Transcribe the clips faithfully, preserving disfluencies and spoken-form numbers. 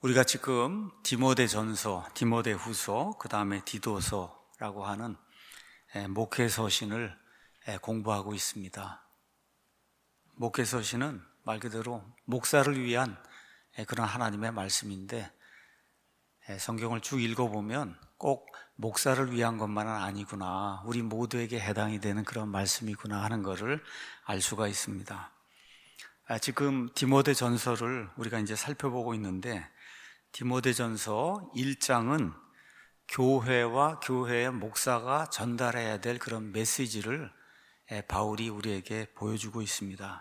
우리가 지금 디모데전서, 디모데후서, 그 다음에 디도서라고 하는 목회서신을 공부하고 있습니다. 목회서신은 말 그대로 목사를 위한 그런 하나님의 말씀인데, 성경을 쭉 읽어보면 꼭 목사를 위한 것만은 아니구나, 우리 모두에게 해당이 되는 그런 말씀이구나 하는 것을 알 수가 있습니다. 지금 디모데전서를 우리가 이제 살펴보고 있는데, 디모데전서 일 장은 교회와 교회의 목사가 전달해야 될 그런 메시지를 바울이 우리에게 보여주고 있습니다.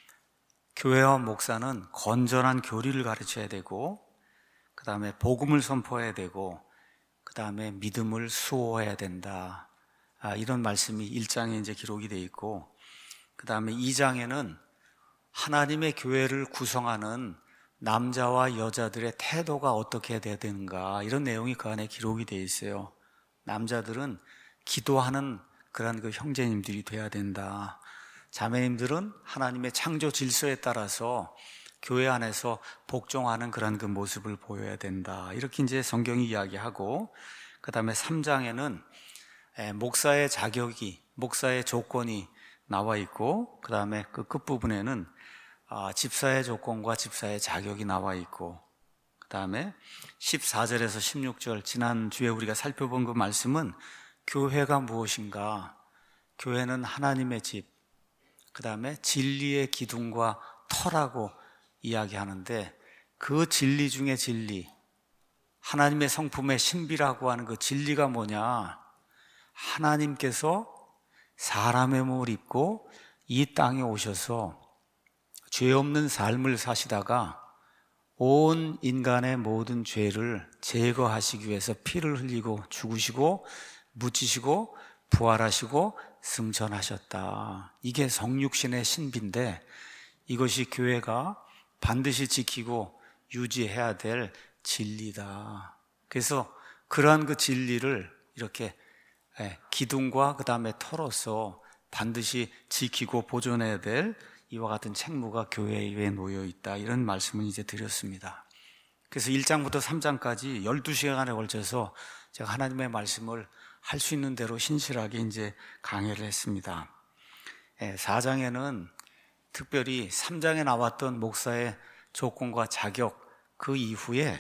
교회와 목사는 건전한 교리를 가르쳐야 되고, 그 다음에 복음을 선포해야 되고, 그 다음에 믿음을 수호해야 된다. 아, 이런 말씀이 일 장에 이제 기록이 되어 있고, 그 다음에 이 장에는 하나님의 교회를 구성하는 남자와 여자들의 태도가 어떻게 돼야 되는가, 이런 내용이 그 안에 기록이 되어 있어요. 남자들은 기도하는 그런 그 형제님들이 돼야 된다. 자매님들은 하나님의 창조 질서에 따라서 교회 안에서 복종하는 그런 그 모습을 보여야 된다. 이렇게 이제 성경이 이야기하고, 그 다음에 삼 장에는 목사의 자격이, 목사의 조건이 나와 있고, 그 다음에 그 끝부분에는 집사의 조건과 집사의 자격이 나와 있고, 그 다음에 십사 절에서 십육 절, 지난주에 우리가 살펴본 그 말씀은 교회가 무엇인가, 교회는 하나님의 집, 그 다음에 진리의 기둥과 터라고 이야기하는데, 그 진리 중에 진리, 하나님의 성품의 신비라고 하는 그 진리가 뭐냐, 하나님께서 사람의 몸을 입고 이 땅에 오셔서 죄 없는 삶을 사시다가 온 인간의 모든 죄를 제거하시기 위해서 피를 흘리고 죽으시고 묻히시고 부활하시고 승천하셨다. 이게 성육신의 신비인데, 이것이 교회가 반드시 지키고 유지해야 될 진리다. 그래서 그러한 그 진리를 이렇게 기둥과 그 다음에 터로서 반드시 지키고 보존해야 될 이와 같은 책무가 교회에 놓여 있다. 이런 말씀을 이제 드렸습니다. 그래서 일 장부터 삼 장까지 열두 시간에 걸쳐서 제가 하나님의 말씀을 할 수 있는 대로 신실하게 이제 강의를 했습니다. 사 장에는 특별히 삼 장에 나왔던 목사의 조건과 자격, 그 이후에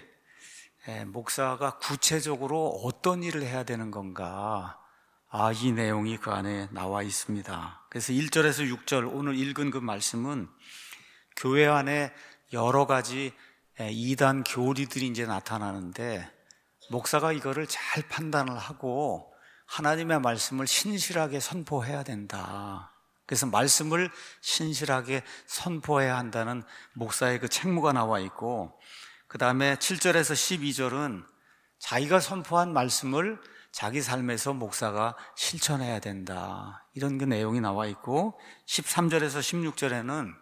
목사가 구체적으로 어떤 일을 해야 되는 건가, 아, 이 내용이 그 안에 나와 있습니다. 그래서 일 절에서 육 절, 오늘 읽은 그 말씀은 교회 안에 여러 가지 이단 교리들이 이제 나타나는데, 목사가 이거를 잘 판단을 하고 하나님의 말씀을 신실하게 선포해야 된다. 그래서 말씀을 신실하게 선포해야 한다는 목사의 그 책무가 나와 있고, 그 다음에 칠 절에서 십이 절은 자기가 선포한 말씀을 자기 삶에서 목사가 실천해야 된다. 이런 그 내용이 나와 있고, 십삼 절에서 십육 절에는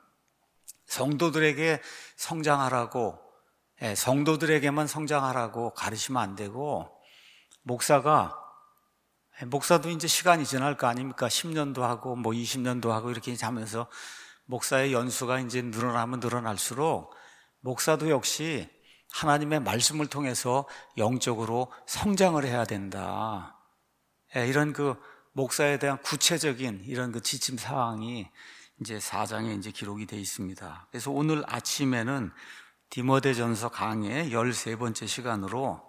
성도들에게 성장하라고, 성도들에게만 성장하라고 가르치면 안 되고, 목사가, 목사도 이제 시간이 지날 거 아닙니까? 십 년도 하고 뭐 이십 년도 하고 이렇게 하면서 목사의 연수가 이제 늘어나면 늘어날수록 목사도 역시 하나님의 말씀을 통해서 영적으로 성장을 해야 된다. 이런 그 목사에 대한 구체적인 이런 그 지침 사항이 이제 사 장에 이제 기록이 되어 있습니다. 그래서 오늘 아침에는 디모데전서 강의 열세 번째 시간으로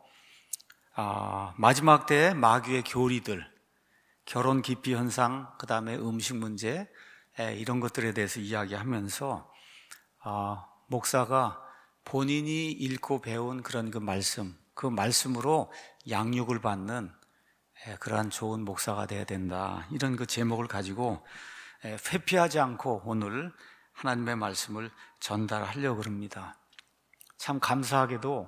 아, 마지막 때의 마귀의 교리들, 결혼 기피 현상, 그 다음에 음식 문제, 이런 것들에 대해서 이야기하면서 아, 목사가 본인이 읽고 배운 그런 그 말씀, 그 말씀으로 양육을 받는 그러한 좋은 목사가 돼야 된다. 이런 그 제목을 가지고 회피하지 않고 오늘 하나님의 말씀을 전달하려고 합니다. 참 감사하게도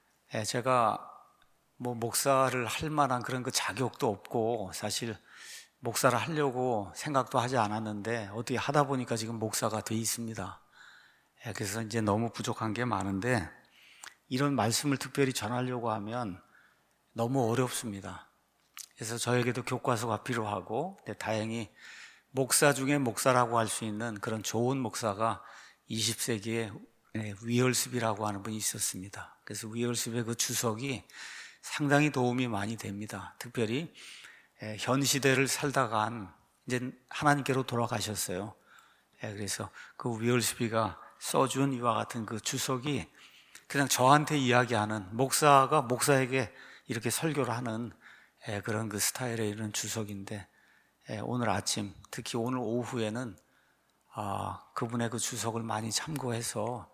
제가 뭐 목사를 할 만한 그런 그 자격도 없고, 사실 목사를 하려고 생각도 하지 않았는데 어떻게 하다 보니까 지금 목사가 돼 있습니다. 그래서 이제 너무 부족한 게 많은데, 이런 말씀을 특별히 전하려고 하면 너무 어렵습니다. 그래서 저에게도 교과서가 필요하고, 다행히 목사 중에 목사라고 할 수 있는 그런 좋은 목사가 이십 세기에 위얼스비라고 하는 분이 있었습니다. 그래서 위얼스비의 그 주석이 상당히 도움이 많이 됩니다. 특별히 현 시대를 살다가 한 이제 하나님께로 돌아가셨어요. 그래서 그 위얼스비가 써준 이와 같은 그 주석이 그냥 저한테 이야기하는, 목사가 목사에게 이렇게 설교를 하는 그런 그 스타일의 이런 주석인데, 오늘 아침, 특히 오늘 오후에는 그분의 그 주석을 많이 참고해서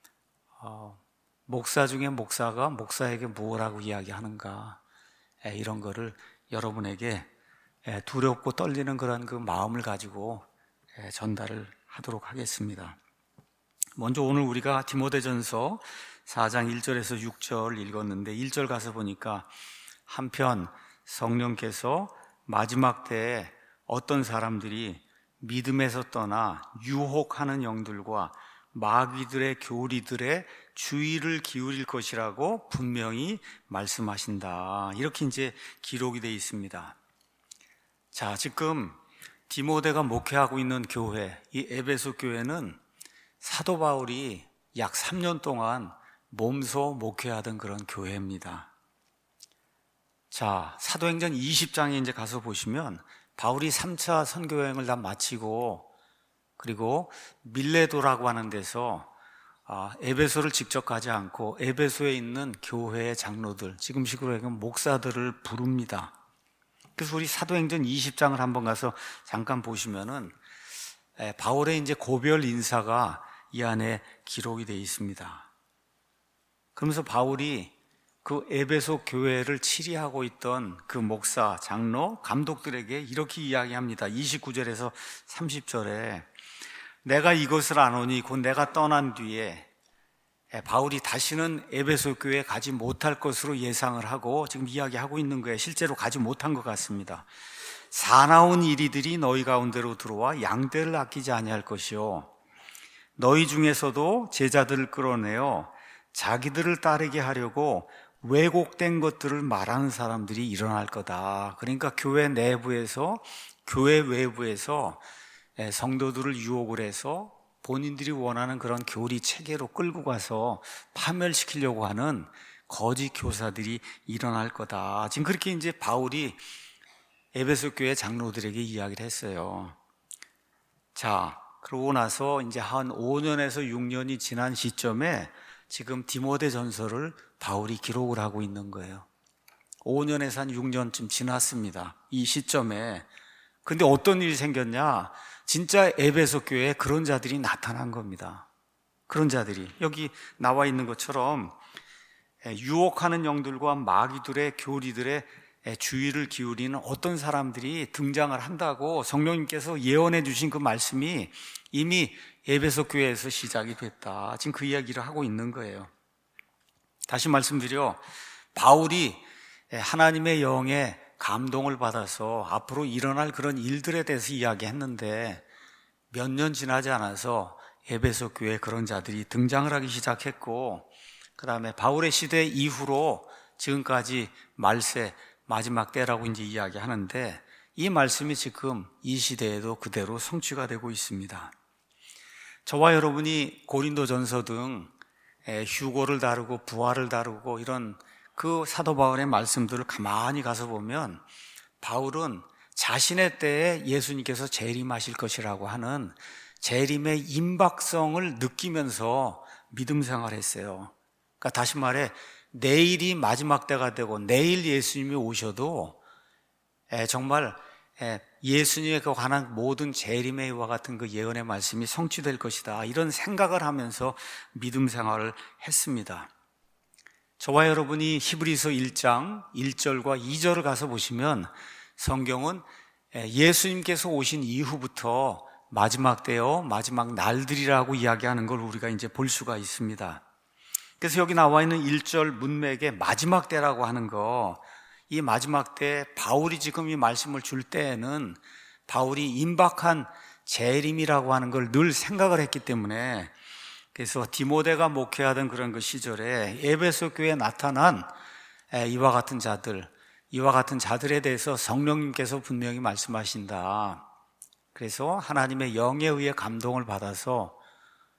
목사 중에 목사가 목사에게 무엇라고 이야기하는가, 이런 거를 여러분에게 두렵고 떨리는 그런 그 마음을 가지고 전달을 하도록 하겠습니다. 먼저 오늘 우리가 디모데전서 사 장 일 절에서 육 절 읽었는데, 일 절 가서 보니까 한편 성령께서 마지막 때에 어떤 사람들이 믿음에서 떠나 유혹하는 영들과 마귀들의 교리들의 주의를 기울일 것이라고 분명히 말씀하신다, 이렇게 이제 기록이 되어 있습니다. 자, 지금 디모데가 목회하고 있는 교회, 이 에베소 교회는 사도 바울이 약 삼 년 동안 몸소 목회하던 그런 교회입니다. 자, 사도행전 이십 장에 이제 가서 보시면 바울이 삼 차 선교여행을 다 마치고, 그리고 밀레도라고 하는 데서 에베소를 직접 가지 않고 에베소에 있는 교회의 장로들, 지금식으로 얘기하면 목사들을 부릅니다. 그래서 우리 사도행전 이십 장을 한번 가서 잠깐 보시면은 바울의 이제 고별 인사가 이 안에 기록이 되어 있습니다. 그러면서 바울이 그 에베소 교회를 치리하고 있던 그 목사, 장로, 감독들에게 이렇게 이야기합니다. 이십구 절에서 삼십 절에 내가 이것을 아노니 곧 내가 떠난 뒤에, 바울이 다시는 에베소 교회에 가지 못할 것으로 예상을 하고 지금 이야기하고 있는 거예요. 실제로 가지 못한 것 같습니다. 사나운 이리들이 너희 가운데로 들어와 양떼를 아끼지 아니할 것이요, 너희 중에서도 제자들을 끌어내어 자기들을 따르게 하려고 왜곡된 것들을 말하는 사람들이 일어날 거다. 그러니까 교회 내부에서, 교회 외부에서 성도들을 유혹을 해서 본인들이 원하는 그런 교리 체계로 끌고 가서 파멸시키려고 하는 거짓 교사들이 일어날 거다. 지금 그렇게 이제 바울이 에베소 교회 장로들에게 이야기를 했어요. 자, 그러고 나서 이제 한 오 년에서 육 년이 지난 시점에 지금 디모데 전서를 바울이 기록을 하고 있는 거예요. 오 년에서 한 육 년쯤 지났습니다. 이 시점에. 근데 어떤 일이 생겼냐? 진짜 에베소 교회에 그런 자들이 나타난 겁니다. 그런 자들이 여기 나와 있는 것처럼 유혹하는 영들과 마귀들의 교리들의 주의를 기울이는 어떤 사람들이 등장을 한다고 성령님께서 예언해 주신 그 말씀이 이미 에베소 교회에서 시작이 됐다. 지금 그 이야기를 하고 있는 거예요. 다시 말씀드려, 바울이 하나님의 영에 감동을 받아서 앞으로 일어날 그런 일들에 대해서 이야기했는데 몇 년 지나지 않아서 에베소 교회에 그런 자들이 등장을 하기 시작했고, 그 다음에 바울의 시대 이후로 지금까지 말세, 마지막 때라고 이제 이야기하는데, 이 말씀이 지금 이 시대에도 그대로 성취가 되고 있습니다. 저와 여러분이 고린도전서 등 휴고를 다루고 부활을 다루고 이런 그 사도 바울의 말씀들을 가만히 가서 보면, 바울은 자신의 때에 예수님께서 재림하실 것이라고 하는 재림의 임박성을 느끼면서 믿음 생활을 했어요. 그러니까 다시 말해, 내일이 마지막 때가 되고 내일 예수님이 오셔도 정말 예수님에 관한 모든 재림의 이와 같은 그 예언의 말씀이 성취될 것이다, 이런 생각을 하면서 믿음 생활을 했습니다. 저와 여러분이 히브리서 일 장 일 절과 이 절을 가서 보시면 성경은 예수님께서 오신 이후부터 마지막 때요, 마지막 날들이라고 이야기하는 걸 우리가 이제 볼 수가 있습니다. 그래서 여기 나와 있는 일 절 문맥에 마지막 때라고 하는 거, 이 마지막 때 바울이 지금 이 말씀을 줄 때에는 바울이 임박한 재림이라고 하는 걸 늘 생각을 했기 때문에, 그래서 디모데가 목회하던 그런 그 시절에 에베소 교회에 나타난 이와 같은 자들, 이와 같은 자들에 대해서 성령님께서 분명히 말씀하신다. 그래서 하나님의 영에 의해 감동을 받아서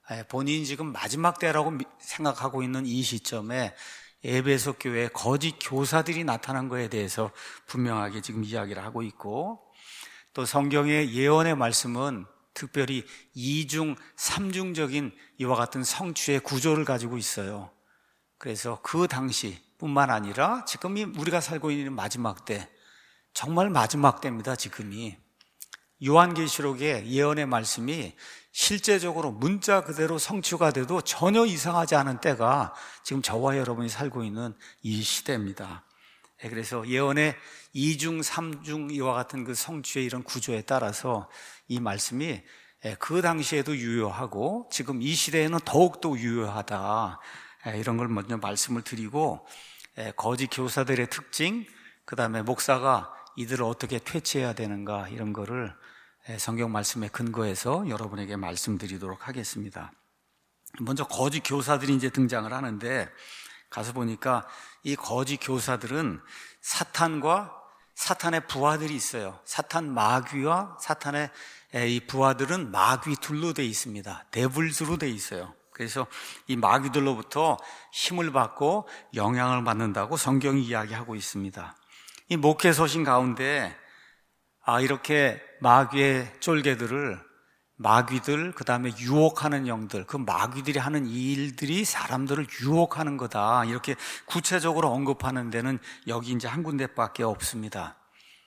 본인이 지금 마지막 때라고 생각하고 있는 이 시점에 에베소 교회에 거짓 교사들이 나타난 거에 대해서 분명하게 지금 이야기를 하고 있고, 또 성경의 예언의 말씀은 특별히 이중, 삼중적인 이와 같은 성취의 구조를 가지고 있어요. 그래서 그 당시 뿐만 아니라 지금이 우리가 살고 있는 마지막 때, 정말 마지막 때입니다. 지금이 요한계시록의 예언의 말씀이 실제적으로 문자 그대로 성취가 돼도 전혀 이상하지 않은 때가 지금 저와 여러분이 살고 있는 이 시대입니다. 그래서 예언의 이중, 삼중 이와 같은 그 성취의 이런 구조에 따라서 이 말씀이 그 당시에도 유효하고 지금 이 시대에는 더욱더 유효하다, 이런 걸 먼저 말씀을 드리고, 거짓 교사들의 특징, 그 다음에 목사가 이들을 어떻게 퇴치해야 되는가, 이런 거를 성경 말씀에 근거해서 여러분에게 말씀드리도록 하겠습니다. 먼저 거짓 교사들이 이제 등장을 하는데, 가서 보니까 이 거짓 교사들은 사탄과 사탄의 부하들이 있어요. 사탄 마귀와 사탄의 이 부하들은 마귀 둘로 되어 있습니다. 데블즈로 되어 있어요. 그래서 이 마귀들로부터 힘을 받고 영향을 받는다고 성경이 이야기하고 있습니다. 이 목회 서신 가운데 아 이렇게 마귀의 쫄개들을, 마귀들, 그 다음에 유혹하는 영들, 그 마귀들이 하는 일들이 사람들을 유혹하는 거다, 이렇게 구체적으로 언급하는 데는 여기 이제 한 군데밖에 없습니다.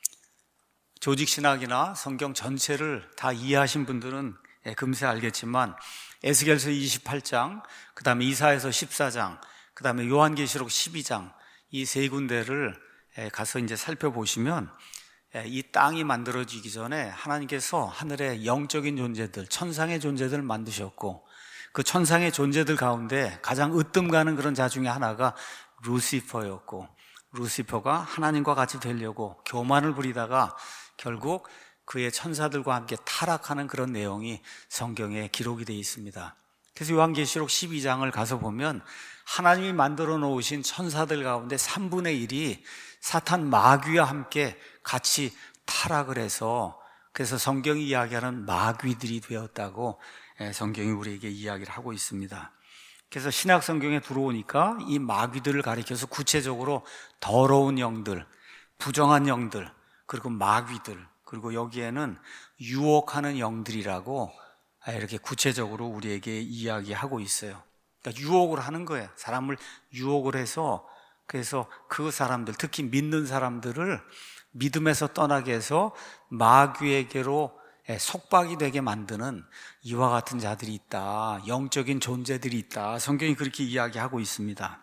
조직신학이나 성경 전체를 다 이해하신 분들은 금세 알겠지만 에스겔서 이십팔 장, 그 다음에 이사야서 십사 장, 그 다음에 요한계시록 십이 장, 이 세 군데를 가서 이제 살펴보시면 이 땅이 만들어지기 전에 하나님께서 하늘의 영적인 존재들, 천상의 존재들을 만드셨고, 그 천상의 존재들 가운데 가장 으뜸 가는 그런 자 중에 하나가 루시퍼였고, 루시퍼가 하나님과 같이 되려고 교만을 부리다가 결국 그의 천사들과 함께 타락하는 그런 내용이 성경에 기록이 되어 있습니다. 그래서 요한계시록 십이 장을 가서 보면 하나님이 만들어 놓으신 천사들 가운데 삼분의 일이 사탄 마귀와 함께 같이 타락을 해서, 그래서 성경이 이야기하는 마귀들이 되었다고 성경이 우리에게 이야기를 하고 있습니다. 그래서 신약 성경에 들어오니까 이 마귀들을 가리켜서 구체적으로 더러운 영들, 부정한 영들, 그리고 마귀들, 그리고 여기에는 유혹하는 영들이라고 이렇게 구체적으로 우리에게 이야기하고 있어요. 그러니까 유혹을 하는 거예요. 사람을 유혹을 해서, 그래서 그 사람들, 특히 믿는 사람들을 믿음에서 떠나게 해서 마귀에게로 속박이 되게 만드는 이와 같은 자들이 있다, 영적인 존재들이 있다, 성경이 그렇게 이야기하고 있습니다.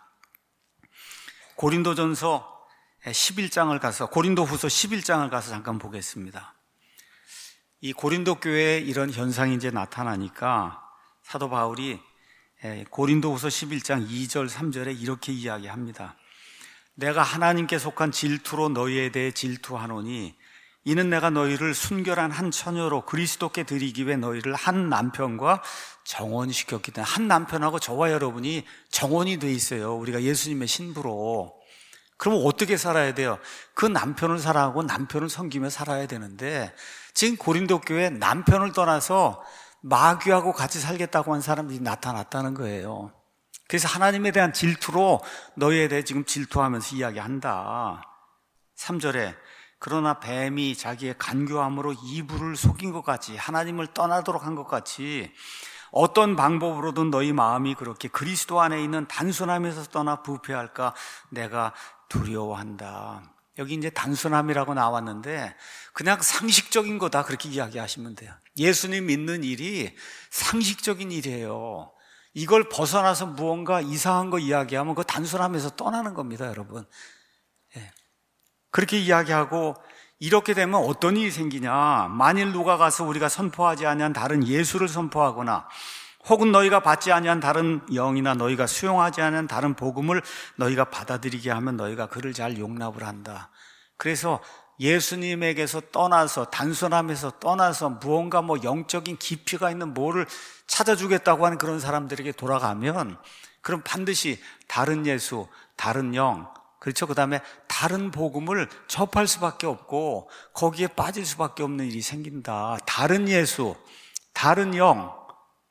고린도전서 십일 장을 가서, 고린도후서 십일 장을 가서 잠깐 보겠습니다. 이 고린도 교회에 이런 현상이 이제 나타나니까 사도 바울이 고린도후서 십일 장 이 절 삼 절에 이렇게 이야기합니다. 내가 하나님께 속한 질투로 너희에 대해 질투하노니 이는 내가 너희를 순결한 한 처녀로 그리스도께 드리기 위해 너희를 한 남편과 정혼시켰기 때문에, 한 남편하고 저와 여러분이 정혼이 돼 있어요. 우리가 예수님의 신부로. 그럼 어떻게 살아야 돼요? 그 남편을 사랑하고 남편을 섬기며 살아야 되는데, 지금 고린도 교회에 남편을 떠나서 마귀하고 같이 살겠다고 한 사람들이 나타났다는 거예요. 그래서 하나님에 대한 질투로 너희에 대해 지금 질투하면서 이야기한다. 삼 절에 그러나 뱀이 자기의 간교함으로 이불을 속인 것 같이, 하나님을 떠나도록 한 것 같이 어떤 방법으로든 너희 마음이 그렇게 그리스도 안에 있는 단순함에서 떠나 부패할까 내가 두려워한다. 여기 이제 단순함이라고 나왔는데 그냥 상식적인 거다, 그렇게 이야기하시면 돼요. 예수님 믿는 일이 상식적인 일이에요. 이걸 벗어나서 무언가 이상한 거 이야기하면 그 단순함에서 떠나는 겁니다, 여러분. 예. 그렇게 이야기하고, 이렇게 되면 어떤 일이 생기냐? 만일 누가 가서 우리가 선포하지 아니한 다른 예수를 선포하거나, 혹은 너희가 받지 아니한 다른 영이나 너희가 수용하지 아니한 다른 복음을 너희가 받아들이게 하면 너희가 그를 잘 용납을 한다. 그래서 예수님에게서 떠나서, 단순함에서 떠나서 무언가 뭐 영적인 깊이가 있는 뭐를 찾아주겠다고 하는 그런 사람들에게 돌아가면, 그럼 반드시 다른 예수, 다른 영, 그렇죠? 그 다음에 다른 복음을 접할 수밖에 없고 거기에 빠질 수밖에 없는 일이 생긴다. 다른 예수, 다른 영,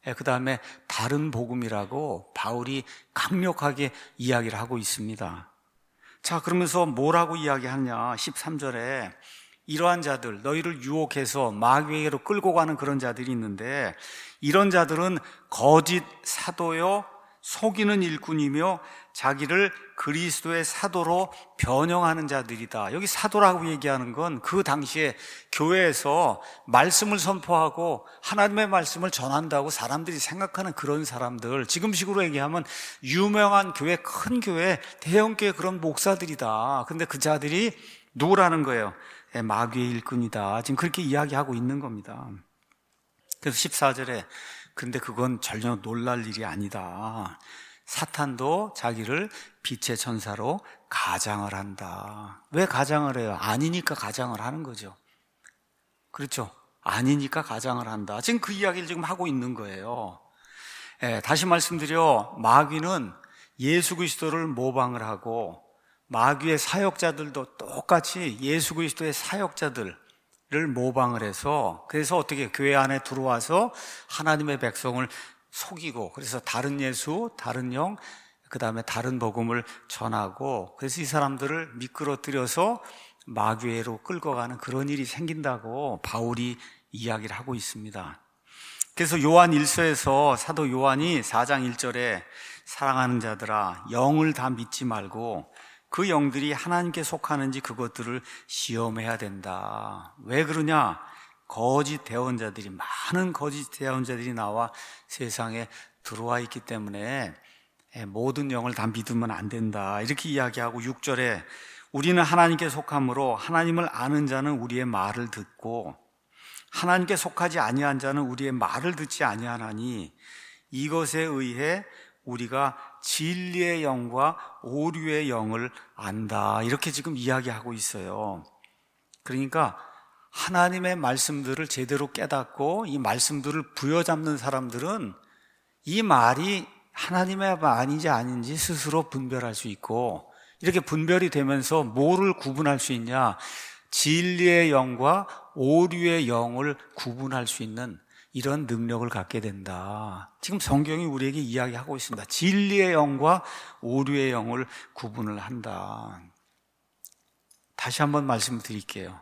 그 다음에 다른 복음이라고 바울이 강력하게 이야기를 하고 있습니다. 자, 그러면서 뭐라고 이야기하냐? 십삼 절에 이러한 자들, 너희를 유혹해서 마귀에게로 끌고 가는 그런 자들이 있는데, 이런 자들은 거짓 사도요 속이는 일꾼이며 자기를 그리스도의 사도로 변형하는 자들이다. 여기 사도라고 얘기하는 건 그 당시에 교회에서 말씀을 선포하고 하나님의 말씀을 전한다고 사람들이 생각하는 그런 사람들, 지금식으로 얘기하면 유명한 교회, 큰 교회, 대형 교회 그런 목사들이다. 근데 그 자들이 누구라는 거예요? 마귀의 일꾼이다. 지금 그렇게 이야기하고 있는 겁니다. 그래서 십사 절에 근데 그건 전혀 놀랄 일이 아니다. 사탄도 자기를 빛의 천사로 가장을 한다. 왜 가장을 해요? 아니니까 가장을 하는 거죠. 그렇죠? 아니니까 가장을 한다. 지금 그 이야기를 지금 하고 있는 거예요. 예, 다시 말씀드려, 마귀는 예수 그리스도를 모방을 하고 마귀의 사역자들도 똑같이 예수 그리스도의 사역자들 를 모방을 해서, 그래서 어떻게 교회 안에 들어와서 하나님의 백성을 속이고, 그래서 다른 예수, 다른 영, 그 다음에 다른 복음을 전하고, 그래서 이 사람들을 미끄러뜨려서 마귀로 끌고 가는 그런 일이 생긴다고 바울이 이야기를 하고 있습니다. 그래서 요한 일서에서 사도 요한이 사 장 일 절에 사랑하는 자들아, 영을 다 믿지 말고 그 영들이 하나님께 속하는지 그것들을 시험해야 된다. 왜 그러냐? 거짓 대언자들이, 많은 거짓 대언자들이 나와 세상에 들어와 있기 때문에 모든 영을 다 믿으면 안 된다. 이렇게 이야기하고 육 절에 우리는 하나님께 속함으로 하나님을 아는 자는 우리의 말을 듣고 하나님께 속하지 아니한 자는 우리의 말을 듣지 아니하나니 이것에 의해 우리가 진리의 영과 오류의 영을 안다. 이렇게 지금 이야기하고 있어요. 그러니까 하나님의 말씀들을 제대로 깨닫고 이 말씀들을 부여잡는 사람들은 이 말이 하나님의 말인지 아닌지 스스로 분별할 수 있고, 이렇게 분별이 되면서 뭐를 구분할 수 있냐? 진리의 영과 오류의 영을 구분할 수 있는 이런 능력을 갖게 된다. 지금 성경이 우리에게 이야기하고 있습니다. 진리의 영과 오류의 영을 구분을 한다. 다시 한번 말씀드릴게요.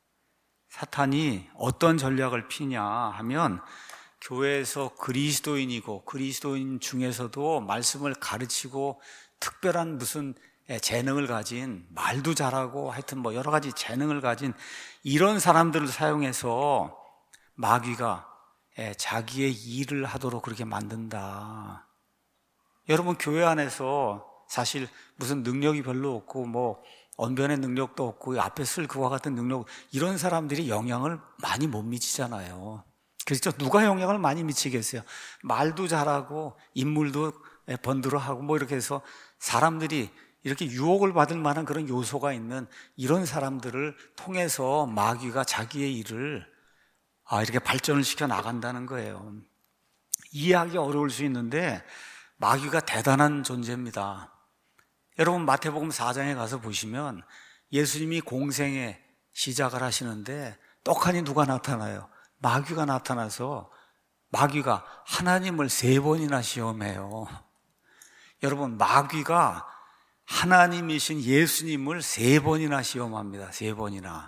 사탄이 어떤 전략을 피냐 하면, 교회에서 그리스도인이고 그리스도인 중에서도 말씀을 가르치고 특별한 무슨 재능을 가진, 말도 잘하고 하여튼 뭐 여러 가지 재능을 가진 이런 사람들을 사용해서 마귀가 자기의 일을 하도록 그렇게 만든다. 여러분, 교회 안에서 사실 무슨 능력이 별로 없고 뭐 언변의 능력도 없고 앞에 쓸 그와 같은 능력, 이런 사람들이 영향을 많이 못 미치잖아요. 그렇죠? 누가 영향을 많이 미치겠어요? 말도 잘하고 인물도 번들어하고 뭐 이렇게 해서 사람들이 이렇게 유혹을 받을 만한 그런 요소가 있는 이런 사람들을 통해서 마귀가 자기의 일을 아, 이렇게 발전을 시켜 나간다는 거예요. 이해하기 어려울 수 있는데 마귀가 대단한 존재입니다. 여러분, 마태복음 사 장에 가서 보시면 예수님이 공생에 시작을 하시는데 떡하니 누가 나타나요? 마귀가 나타나서 마귀가 하나님을 세 번이나 시험해요. 여러분, 마귀가 하나님이신 예수님을 세 번이나 시험합니다. 세 번이나.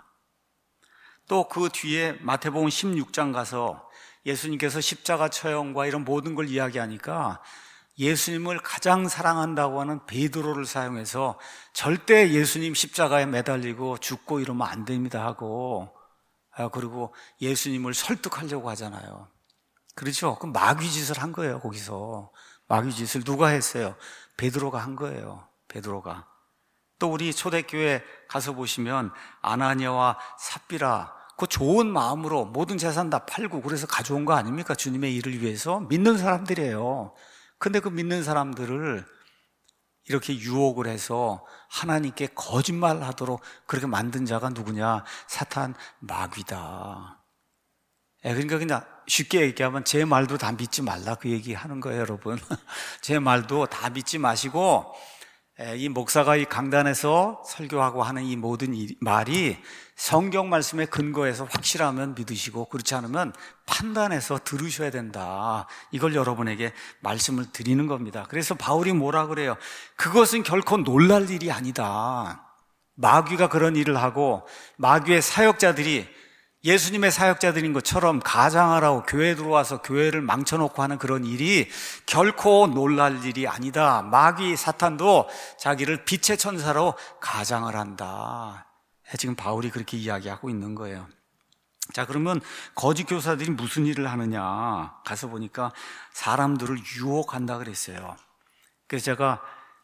또 그 뒤에 마태복음 십육 장 가서 예수님께서 십자가 처형과 이런 모든 걸 이야기하니까 예수님을 가장 사랑한다고 하는 베드로를 사용해서 절대 예수님 십자가에 매달리고 죽고 이러면 안 됩니다 하고, 그리고 예수님을 설득하려고 하잖아요. 그렇죠? 그럼 마귀 짓을 한 거예요. 거기서 마귀 짓을 누가 했어요? 베드로가 한 거예요. 베드로가. 또 우리 초대교회 가서 보시면 아나니아와 삽비라, 그 좋은 마음으로 모든 재산 다 팔고 그래서 가져온 거 아닙니까? 주님의 일을 위해서 믿는 사람들이에요. 근데 그 믿는 사람들을 이렇게 유혹을 해서 하나님께 거짓말을 하도록 그렇게 만든 자가 누구냐? 사탄, 마귀다. 예, 그러니까 그냥 쉽게 얘기하면 제 말도 다 믿지 말라, 그 얘기 하는 거예요, 여러분. 제 말도 다 믿지 마시고 이 목사가 이 강단에서 설교하고 하는 이 모든 말이 성경 말씀에 근거해서 확실하면 믿으시고 그렇지 않으면 판단해서 들으셔야 된다. 이걸 여러분에게 말씀을 드리는 겁니다. 그래서 바울이 뭐라 그래요? 그것은 결코 놀랄 일이 아니다. 마귀가 그런 일을 하고 마귀의 사역자들이 예수님의 사역자들인 것처럼 가장하라고 교회에 들어와서 교회를 망쳐놓고 하는 그런 일이 결코 놀랄 일이 아니다. 마귀 사탄도 자기를 빛의 천사로 가장을 한다. 지금 바울이 그렇게 이야기하고 있는 거예요. 자, 그러면 거짓 교사들이 무슨 일을 하느냐 가서 보니까 사람들을 유혹한다 그랬어요. 그래서 제가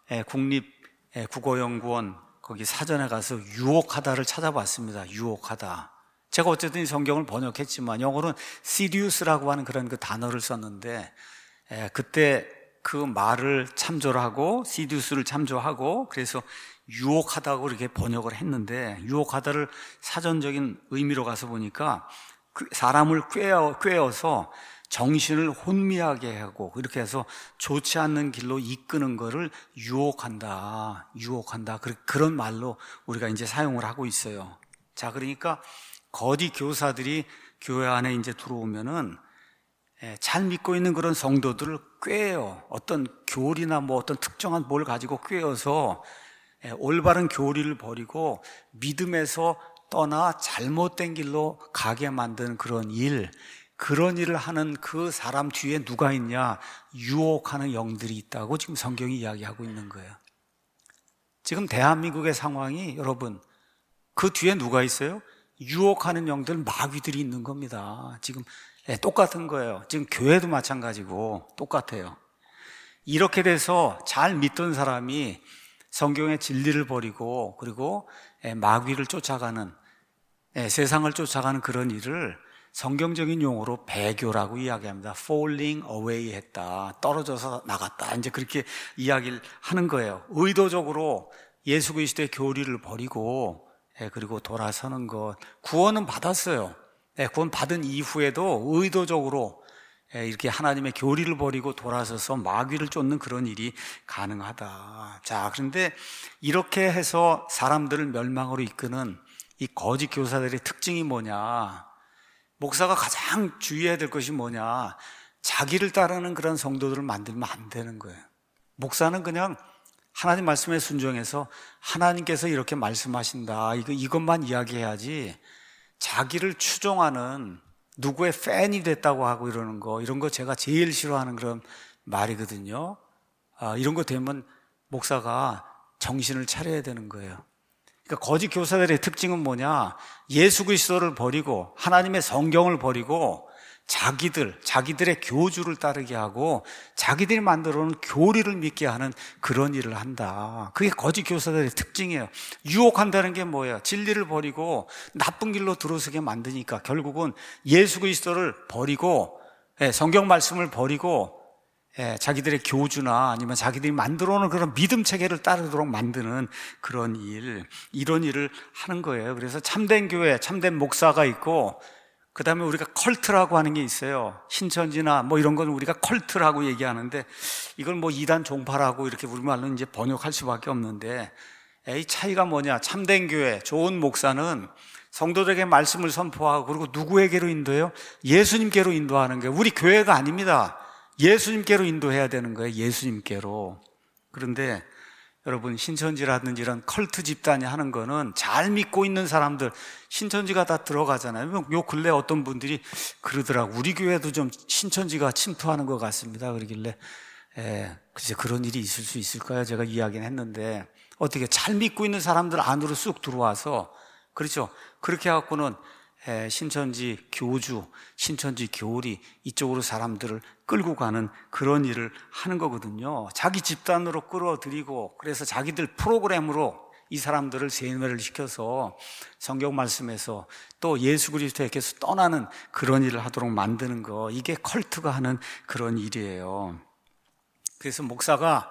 국립국어연구원 거기 사전에 가서 유혹하다를 찾아봤습니다. 유혹하다. 제가 어쨌든 성경을 번역했지만 영어로는 seduce라고 하는 그런 그 단어를 썼는데 에, 그때 그 말을 참조를 하고 seduce를 참조하고 그래서 유혹하다고 이렇게 번역을 했는데 유혹하다를 사전적인 의미로 가서 보니까 사람을 꿰어, 꿰어서 정신을 혼미하게 하고 이렇게 해서 좋지 않는 길로 이끄는 거를 유혹한다, 유혹한다 그런 말로 우리가 이제 사용을 하고 있어요. 자, 그러니까 거짓 교사들이 교회 안에 이제 들어오면은 잘 믿고 있는 그런 성도들을 꿰어 어떤 교리나 뭐 어떤 특정한 뭘 가지고 꿰어서 올바른 교리를 버리고 믿음에서 떠나 잘못된 길로 가게 만드는 그런 일, 그런 일을 하는 그 사람 뒤에 누가 있냐? 유혹하는 영들이 있다고 지금 성경이 이야기하고 있는 거예요. 지금 대한민국의 상황이 여러분 그 뒤에 누가 있어요? 유혹하는 영들, 마귀들이 있는 겁니다. 지금 똑같은 거예요. 지금 교회도 마찬가지고 똑같아요. 이렇게 돼서 잘 믿던 사람이 성경의 진리를 버리고 그리고 마귀를 쫓아가는, 세상을 쫓아가는 그런 일을 성경적인 용어로 배교라고 이야기합니다. falling away 했다, 떨어져서 나갔다, 이제 그렇게 이야기를 하는 거예요. 의도적으로 예수 그리스도의 교리를 버리고 그리고 돌아서는 것. 구원은 받았어요. 구원 받은 이후에도 의도적으로 이렇게 하나님의 교리를 버리고 돌아서서 마귀를 쫓는 그런 일이 가능하다. 자, 그런데 이렇게 해서 사람들을 멸망으로 이끄는 이 거짓 교사들의 특징이 뭐냐? 목사가 가장 주의해야 될 것이 뭐냐? 자기를 따르는 그런 성도들을 만들면 안 되는 거예요. 목사는 그냥 하나님 말씀에 순종해서 하나님께서 이렇게 말씀하신다, 이거, 이것만 이야기해야지 자기를 추종하는 누구의 팬이 됐다고 하고 이러는 거, 이런 거 제가 제일 싫어하는 그런 말이거든요. 아, 이런 거 되면 목사가 정신을 차려야 되는 거예요. 그러니까 거짓 교사들의 특징은 뭐냐? 예수 그리스도를 버리고 하나님의 성경을 버리고 자기들, 자기들의 교주를 따르게 하고 자기들이 만들어 놓은 교리를 믿게 하는 그런 일을 한다. 그게 거짓 교사들의 특징이에요. 유혹한다는 게 뭐예요? 진리를 버리고 나쁜 길로 들어서게 만드니까 결국은 예수 그리스도를 버리고 성경 말씀을 버리고 자기들의 교주나 아니면 자기들이 만들어 놓은 그런 믿음 체계를 따르도록 만드는 그런 일, 이런 일을 하는 거예요. 그래서 참된 교회, 참된 목사가 있고 그 다음에 우리가 컬트라고 하는 게 있어요. 신천지나 뭐 이런 건 우리가 컬트라고 얘기하는데 이걸 뭐 이단 종파라고 이렇게 우리말로 이제 번역할 수밖에 없는데, 이 차이가 뭐냐? 참된 교회, 좋은 목사는 성도들에게 말씀을 선포하고 그리고 누구에게로 인도해요? 예수님께로 인도하는 거예요. 우리 교회가 아닙니다. 예수님께로 인도해야 되는 거예요. 예수님께로. 그런데 여러분, 신천지라든지 이런 컬트 집단이 하는 거는 잘 믿고 있는 사람들, 신천지가 다 들어가잖아요. 요 근래 어떤 분들이 그러더라고, 우리 교회도 좀 신천지가 침투하는 것 같습니다. 그러길래 예, 글쎄 그런 일이 있을 수 있을까요? 제가 이야기는 했는데, 어떻게 잘 믿고 있는 사람들 안으로 쑥 들어와서, 그렇죠, 그렇게 해갖고는 예, 신천지 교주, 신천지 교리 이쪽으로 사람들을 끌고 가는 그런 일을 하는 거거든요. 자기 집단으로 끌어들이고, 그래서 자기들 프로그램으로 이 사람들을 세뇌를 시켜서 성경 말씀에서 또 예수 그리스도에게서 떠나는 그런 일을 하도록 만드는 거, 이게 컬트가 하는 그런 일이에요. 그래서 목사가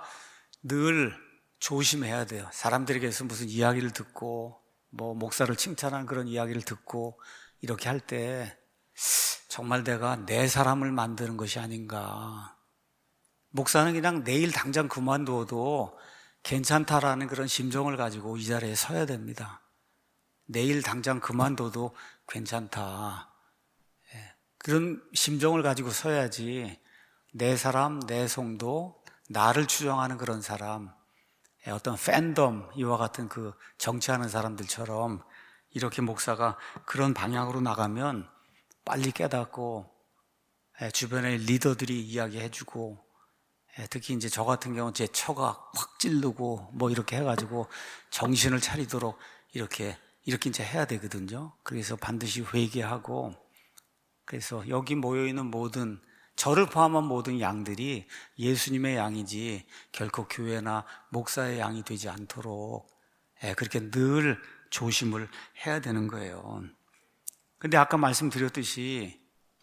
늘 조심해야 돼요. 사람들에게서 무슨 이야기를 듣고 뭐 목사를 칭찬하는 그런 이야기를 듣고 이렇게 할 때 정말 내가 내 사람을 만드는 것이 아닌가. 목사는 그냥 내일 당장 그만두어도 괜찮다라는 그런 심정을 가지고 이 자리에 서야 됩니다. 내일 당장 그만둬도 괜찮다. 그런 심정을 가지고 서야지 내 사람, 내 성도, 나를 추종하는 그런 사람, 어떤 팬덤, 이와 같은 그 정치하는 사람들처럼 이렇게 목사가 그런 방향으로 나가면 빨리 깨닫고 주변의 리더들이 이야기해주고, 특히 이제 저 같은 경우는 제 처가 확 찌르고 뭐 이렇게 해가지고 정신을 차리도록 이렇게 이렇게 이제 해야 되거든요. 그래서 반드시 회개하고, 그래서 여기 모여있는 모든, 저를 포함한 모든 양들이 예수님의 양이지 결코 교회나 목사의 양이 되지 않도록 그렇게 늘 조심을 해야 되는 거예요. 근데 아까 말씀드렸듯이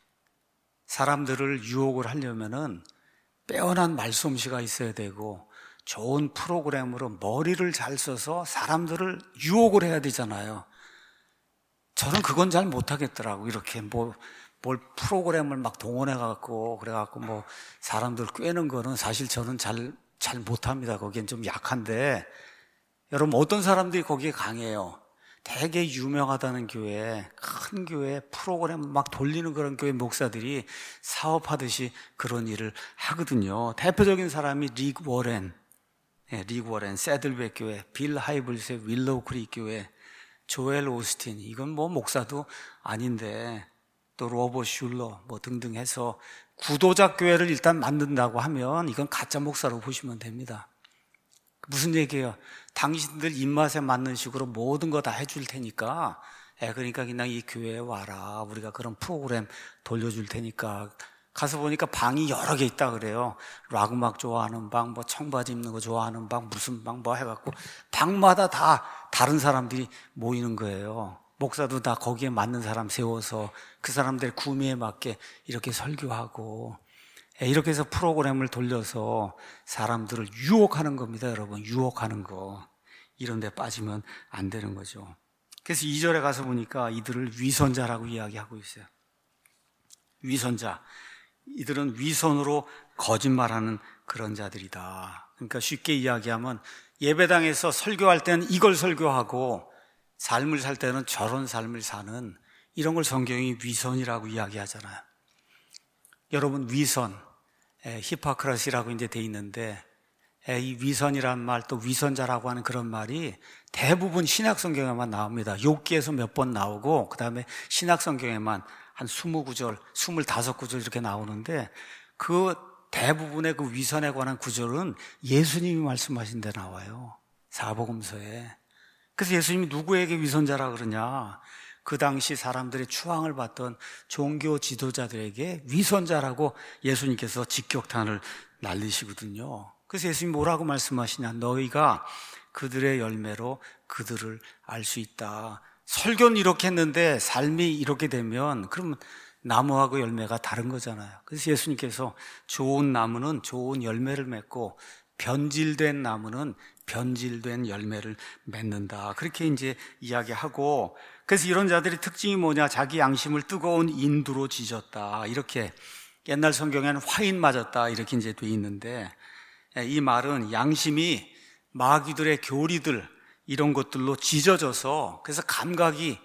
사람들을 유혹을 하려면은 빼어난 말솜씨가 있어야 되고 좋은 프로그램으로 머리를 잘 써서 사람들을 유혹을 해야 되잖아요. 저는 그건 잘 못하겠더라고. 이렇게 뭐, 뭘 프로그램을 막 동원해갖고, 그래갖고 뭐, 사람들 꿰는 거는 사실 저는 잘, 잘 못합니다. 거기엔 좀 약한데, 여러분, 어떤 사람들이 거기에 강해요. 되게 유명하다는 교회, 큰 교회, 프로그램 막 돌리는 그런 교회 목사들이 사업하듯이 그런 일을 하거든요. 대표적인 사람이 릭 워렌, 네, 릭 워렌, 새들백 교회, 빌 하이블스의 윌로우 크릭 교회, 조엘 오스틴, 이건 뭐 목사도 아닌데, 또 로버 슐러 뭐 등등 해서 구도자 교회를 일단 만든다고 하면 이건 가짜 목사로 보시면 됩니다. 무슨 얘기예요? 당신들 입맛에 맞는 식으로 모든 거 다 해줄 테니까, 예, 그러니까 그냥 이 교회에 와라. 우리가 그런 프로그램 돌려줄 테니까. 가서 보니까 방이 여러 개 있다 그래요. 락 음악 좋아하는 방, 뭐 청바지 입는 거 좋아하는 방, 무슨 방 뭐 해갖고 방마다 다 다른 사람들이 모이는 거예요. 목사도 다 거기에 맞는 사람 세워서 그 사람들의 구미에 맞게 이렇게 설교하고, 이렇게 해서 프로그램을 돌려서 사람들을 유혹하는 겁니다, 여러분. 유혹하는 거. 이런 데 빠지면 안 되는 거죠. 그래서 이 절에 가서 보니까 이들을 위선자라고 이야기하고 있어요. 위선자. 이들은 위선으로 거짓말하는 그런 자들이다. 그러니까 쉽게 이야기하면 예배당에서 설교할 때는 이걸 설교하고 삶을 살 때는 저런 삶을 사는, 이런 걸 성경이 위선이라고 이야기하잖아요. 여러분, 위선, 히포크라시라고 이제 돼 있는데, 이 위선이란 말, 또 위선자라고 하는 그런 말이 대부분 신약 성경에만 나옵니다. 욥기에서 몇 번 나오고, 그 다음에 신약 성경에만 한 이십 구절, 이십오 구절 이렇게 나오는데, 그 대부분의 그 위선에 관한 구절은 예수님이 말씀하신 데 나와요. 사복음서에. 그래서 예수님이 누구에게 위선자라 그러냐? 그 당시 사람들의 추앙을 받던 종교 지도자들에게 위선자라고 예수님께서 직격탄을 날리시거든요. 그래서 예수님이 뭐라고 말씀하시냐? 너희가 그들의 열매로 그들을 알 수 있다. 설교는 이렇게 했는데 삶이 이렇게 되면 그러면 나무하고 열매가 다른 거잖아요. 그래서 예수님께서 좋은 나무는 좋은 열매를 맺고 변질된 나무는 변질된 열매를 맺는다. 그렇게 이제 이야기하고, 그래서 이런 자들의 특징이 뭐냐? 자기 양심을 뜨거운 인두로 지졌다. 이렇게 옛날 성경에는 화인 맞았다. 이렇게 이제 돼 있는데, 이 말은 양심이 마귀들의 교리들 이런 것들로 지져져서 그래서 감각이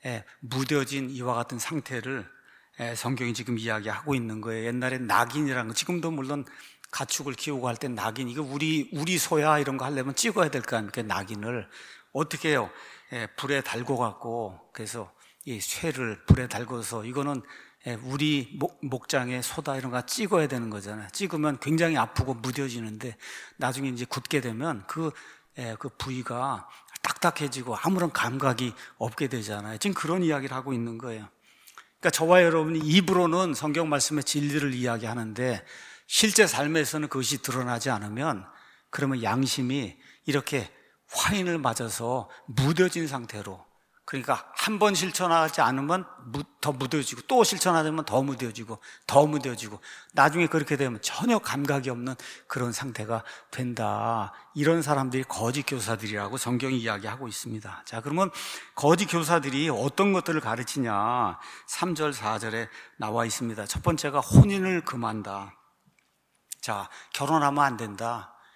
무뎌진 이와 같은 상태를 성경이 지금 이야기하고 있는 거예요. 옛날에 낙인이라는 거, 지금도 물론 가축을 키우고 할 때 낙인, 이거 우리, 우리 소야 이런 거 하려면 찍어야 될 거 아닙니까? 낙인을. 어떻게 해요? 예, 불에 달고 갖고, 그래서 이 쇠를 불에 달고서 이거는 예, 우리 목, 목장에 소다 이런 거 찍어야 되는 거잖아요. 찍으면 굉장히 아프고 무뎌지는데 나중에 이제 굳게 되면 그, 예, 그 부위가 딱딱해지고 아무런 감각이 없게 되잖아요. 지금 그런 이야기를 하고 있는 거예요. 그러니까 저와 여러분이 입으로는 성경 말씀의 진리를 이야기하는데 실제 삶에서는 그것이 드러나지 않으면 그러면 양심이 이렇게 화인을 맞아서 무뎌진 상태로, 그러니까 한 번 실천하지 않으면 더 무뎌지고 또 실천하면 더 무뎌지고 더 무뎌지고 나중에 그렇게 되면 전혀 감각이 없는 그런 상태가 된다. 이런 사람들이 거짓 교사들이라고 성경이 이야기하고 있습니다. 자, 그러면 거짓 교사들이 어떤 것들을 가르치냐? 삼 절 사 절에 나와 있습니다. 첫 번째가 혼인을 금한다. 자, 결혼하면 안 된다.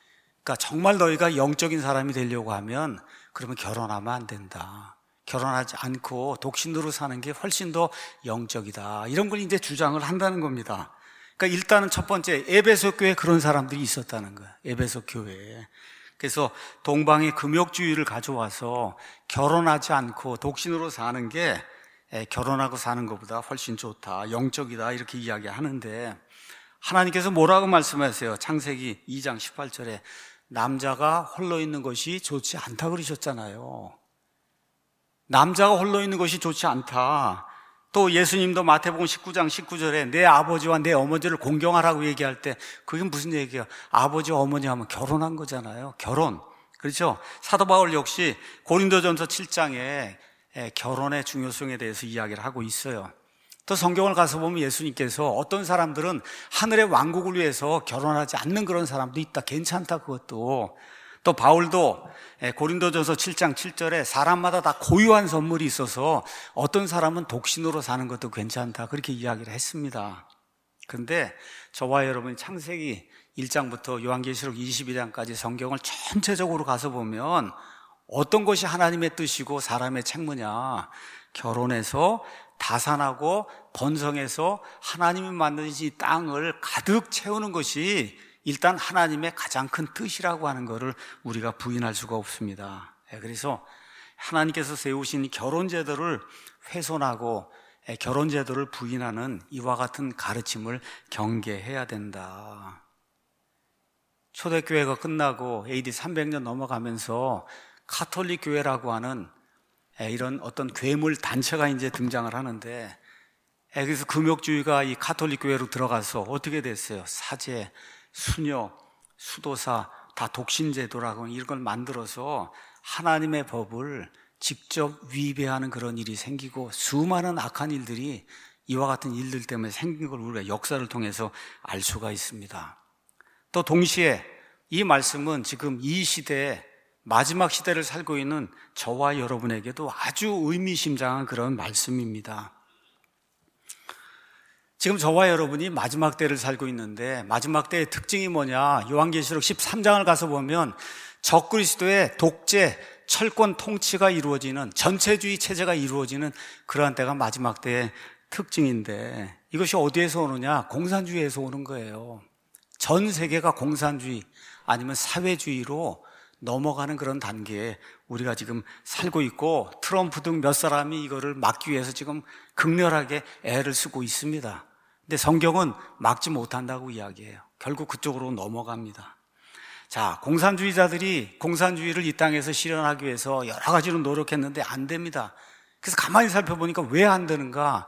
그러니까 정말 너희가 영적인 사람이 되려고 하면 그러면 결혼하면 안 된다. 결혼하지 않고 독신으로 사는 게 훨씬 더 영적이다. 이런 걸 이제 주장을 한다는 겁니다. 그러니까 일단은 첫 번째, 에베소 교회에 그런 사람들이 있었다는 거예요. 에베소 교회에. 그래서 동방의 금욕주의를 가져와서 결혼하지 않고 독신으로 사는 게 결혼하고 사는 것보다 훨씬 좋다, 영적이다, 이렇게 이야기하는데, 하나님께서 뭐라고 말씀하세요? 창세기 이 장 십팔 절에 남자가 홀로 있는 것이 좋지 않다 그러셨잖아요. 남자가 홀로 있는 것이 좋지 않다. 또 예수님도 마태복음 십구 장 십구 절에 내 아버지와 내 어머니를 공경하라고 얘기할 때 그게 무슨 얘기예요? 아버지와 어머니 하면 결혼한 거잖아요. 결혼. 그렇죠? 사도 바울 역시 고린도전서 칠 장에 결혼의 중요성에 대해서 이야기를 하고 있어요. 또 성경을 가서 보면 예수님께서 어떤 사람들은 하늘의 왕국을 위해서 결혼하지 않는 그런 사람도 있다. 괜찮다, 그것도. 또 바울도 고린도전서 칠 장 칠 절에 사람마다 다 고유한 선물이 있어서 어떤 사람은 독신으로 사는 것도 괜찮다, 그렇게 이야기를 했습니다. 그런데 저와 여러분이 창세기 일 장부터 요한계시록 이십이 장까지 성경을 전체적으로 가서 보면 어떤 것이 하나님의 뜻이고 사람의 책무냐? 결혼해서 다산하고 번성해서 하나님이 만드신 이 땅을 가득 채우는 것이 일단 하나님의 가장 큰 뜻이라고 하는 것을 우리가 부인할 수가 없습니다. 그래서 하나님께서 세우신 결혼 제도를 훼손하고 결혼 제도를 부인하는 이와 같은 가르침을 경계해야 된다. 초대교회가 끝나고 에이디 삼백 년 넘어가면서 카톨릭 교회라고 하는 이런 어떤 괴물 단체가 이제 등장을 하는데, 그래서 금욕주의가 이 카톨릭 교회로 들어가서 어떻게 됐어요? 사제, 수녀, 수도사 다 독신제도라고 이런 걸 만들어서 하나님의 법을 직접 위배하는 그런 일이 생기고 수많은 악한 일들이 이와 같은 일들 때문에 생긴 걸 우리가 역사를 통해서 알 수가 있습니다. 또 동시에 이 말씀은 지금 이 시대에 마지막 시대를 살고 있는 저와 여러분에게도 아주 의미심장한 그런 말씀입니다. 지금 저와 여러분이 마지막 때를 살고 있는데 마지막 때의 특징이 뭐냐? 요한계시록 십삼 장을 가서 보면 적그리스도의 독재, 철권 통치가 이루어지는, 전체주의 체제가 이루어지는 그러한 때가 마지막 때의 특징인데, 이것이 어디에서 오느냐? 공산주의에서 오는 거예요. 전 세계가 공산주의 아니면 사회주의로 넘어가는 그런 단계에 우리가 지금 살고 있고, 트럼프 등 몇 사람이 이거를 막기 위해서 지금 극렬하게 애를 쓰고 있습니다. 근데 성경은 막지 못한다고 이야기해요. 결국 그쪽으로 넘어갑니다. 자, 공산주의자들이 공산주의를 이 땅에서 실현하기 위해서 여러 가지로 노력했는데 안 됩니다. 그래서 가만히 살펴보니까 왜 안 되는가?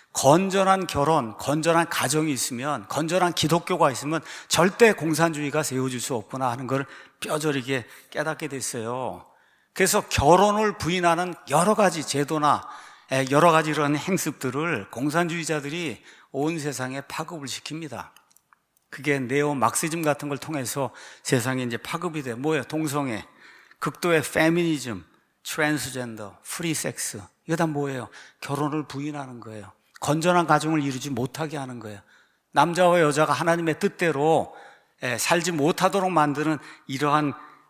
건전한 결혼, 건전한 가정이 있으면, 건전한 기독교가 있으면 절대 공산주의가 세워질 수 없구나 하는 걸 뼈저리게 깨닫게 됐어요. 그래서 결혼을 부인하는 여러 가지 제도나 여러 가지 이런 행습들을 공산주의자들이 온 세상에 파급을 시킵니다. 그게 네오 막시즘 같은 걸 통해서 세상에 이제 파급이 돼. 뭐예요? 동성애, 극도의 페미니즘, 트랜스젠더, 프리섹스. 이거 다 뭐예요? 결혼을 부인하는 거예요. 건전한 가정을 이루지 못하게 하는 거예요. 남자와 여자가 하나님의 뜻대로 살지 못하도록 만드는 이러한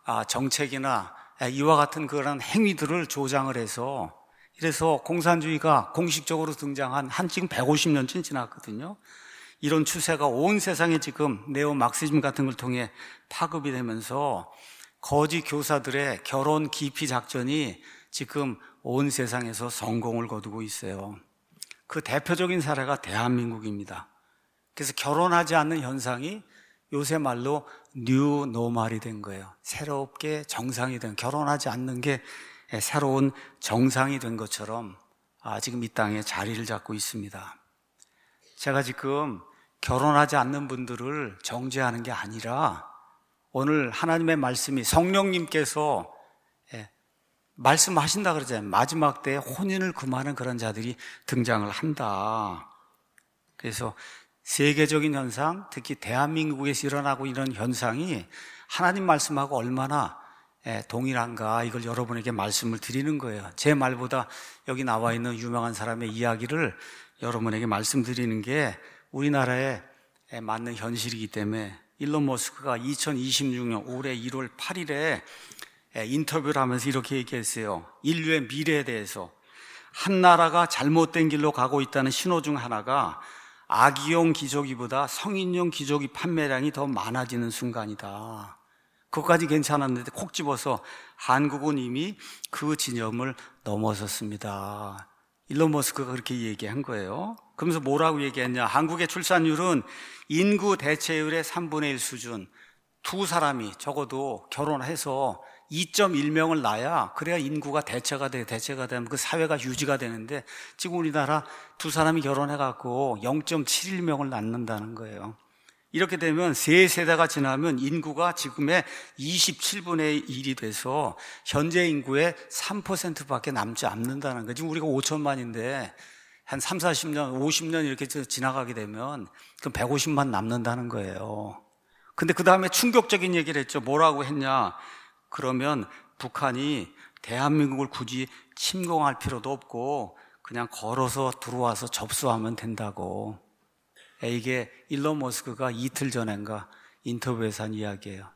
정책이나 이와 같은 그런 행위들을 조장을 해서, 이래서 공산주의가 공식적으로 등장한 한 지금 백오십 년쯤 지났거든요. 이런 추세가 온 세상에 지금 네오 막시즘 같은 걸 통해 파급이 되면서 거지 교사들의 결혼 기피 작전이 지금 온 세상에서 성공을 거두고 있어요. 그 대표적인 사례가 대한민국입니다. 그래서 결혼하지 않는 현상이 요새 말로 뉴 노멀이 된 거예요. 새롭게 정상이 된, 결혼하지 않는 게 새로운 정상이 된 것처럼 아, 지금 이 땅에 자리를 잡고 있습니다. 제가 지금 결혼하지 않는 분들을 정죄하는 게 아니라, 오늘 하나님의 말씀이 성령님께서 말씀하신다 그러잖아요. 마지막 때에 혼인을 금하는 그런 자들이 등장을 한다. 그래서 세계적인 현상, 특히 대한민국에서 일어나고 이런 현상이 하나님 말씀하고 얼마나 동일한가, 이걸 여러분에게 말씀을 드리는 거예요. 제 말보다 여기 나와 있는 유명한 사람의 이야기를 여러분에게 말씀드리는 게 우리나라에 맞는 현실이기 때문에 일론 머스크가 이천이십육 년 올해 일월 팔일에 인터뷰를 하면서 이렇게 얘기했어요. 인류의 미래에 대해서 한 나라가 잘못된 길로 가고 있다는 신호 중 하나가 아기용 기저귀보다 성인용 기저귀 판매량이 더 많아지는 순간이다. 그것까지 괜찮았는데 콕 집어서 한국은 이미 그 지점을 넘어섰습니다. 일론 머스크가 그렇게 얘기한 거예요. 그러면서 뭐라고 얘기했냐? 한국의 출산율은 인구 대체율의 삼분의 일 수준. 두 사람이 적어도 결혼해서 이 점 일 명을 낳아야 그래야 인구가 대체가 돼, 대체가 되면 그 사회가 유지가 되는데 지금 우리나라 두 사람이 결혼해갖고 영 점 칠일 명을 낳는다는 거예요. 이렇게 되면 세 세대가 지나면 인구가 지금의 이십칠분의 일이 돼서 현재 인구의 삼 퍼센트밖에 남지 않는다는 거예요. 지금 우리가 오천만인데 한 삼, 사십 년, 오십 년 이렇게 지나가게 되면 그럼 백오십만 남는다는 거예요. 근데 그 다음에 충격적인 얘기를 했죠. 뭐라고 했냐? 그러면 북한이 대한민국을 굳이 침공할 필요도 없고 그냥 걸어서 들어와서 접수하면 된다고. 이게 일론 머스크가 이틀 전인가 인터뷰에서 한 이야기예요.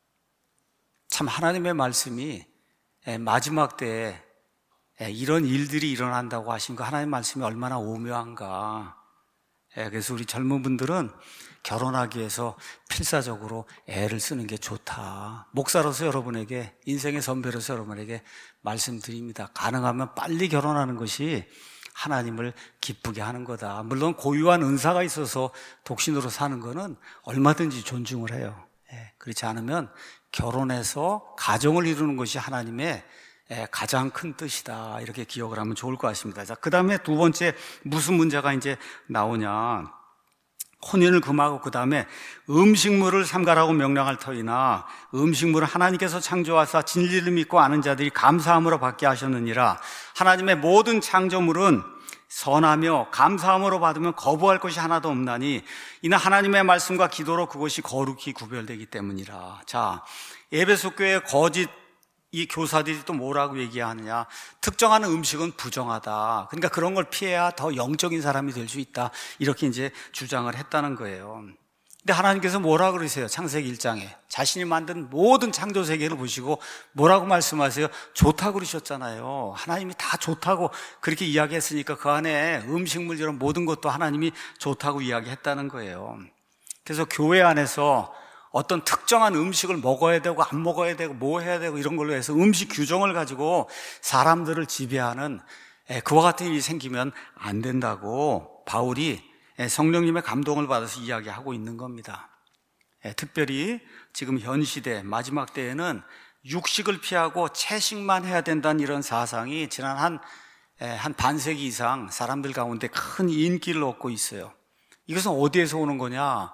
참 하나님의 말씀이 마지막 때에 이런 일들이 일어난다고 하신 거 하나님의 말씀이 얼마나 오묘한가. 그래서 우리 젊은 분들은 결혼하기 위해서 필사적으로 애를 쓰는 게 좋다. 목사로서 여러분에게, 인생의 선배로서 여러분에게 말씀드립니다. 가능하면 빨리 결혼하는 것이 하나님을 기쁘게 하는 거다. 물론 고유한 은사가 있어서 독신으로 사는 거는 얼마든지 존중을 해요. 그렇지 않으면 결혼해서 가정을 이루는 것이 하나님의 가장 큰 뜻이다. 이렇게 기억을 하면 좋을 것 같습니다. 자, 그 다음에 두 번째 무슨 문제가 이제 나오냐. 혼인을 금하고 그 다음에 음식물을 삼가라고 명령할 터이나 음식물을 하나님께서 창조하사 진리를 믿고 아는 자들이 감사함으로 받게 하셨느니라. 하나님의 모든 창조물은 선하며 감사함으로 받으면 거부할 것이 하나도 없나니 이는 하나님의 말씀과 기도로 그것이 거룩히 구별되기 때문이라. 자, 에베소 교회 거짓 이 교사들이 또 뭐라고 얘기하느냐. 특정한 음식은 부정하다. 그러니까 그런 걸 피해야 더 영적인 사람이 될 수 있다. 이렇게 이제 주장을 했다는 거예요. 근데 하나님께서 뭐라고 그러세요? 창세기 일 장에 자신이 만든 모든 창조 세계를 보시고 뭐라고 말씀하세요? 좋다고 그러셨잖아요. 하나님이 다 좋다고 그렇게 이야기했으니까 그 안에 음식물 이런 모든 것도 하나님이 좋다고 이야기했다는 거예요. 그래서 교회 안에서 어떤 특정한 음식을 먹어야 되고 안 먹어야 되고 뭐 해야 되고 이런 걸로 해서 음식 규정을 가지고 사람들을 지배하는 그와 같은 일이 생기면 안 된다고 바울이 성령님의 감동을 받아서 이야기하고 있는 겁니다. 특별히 지금 현 시대 마지막 때에는 육식을 피하고 채식만 해야 된다는 이런 사상이 지난 한, 한 반세기 이상 사람들 가운데 큰 인기를 얻고 있어요. 이것은 어디에서 오는 거냐?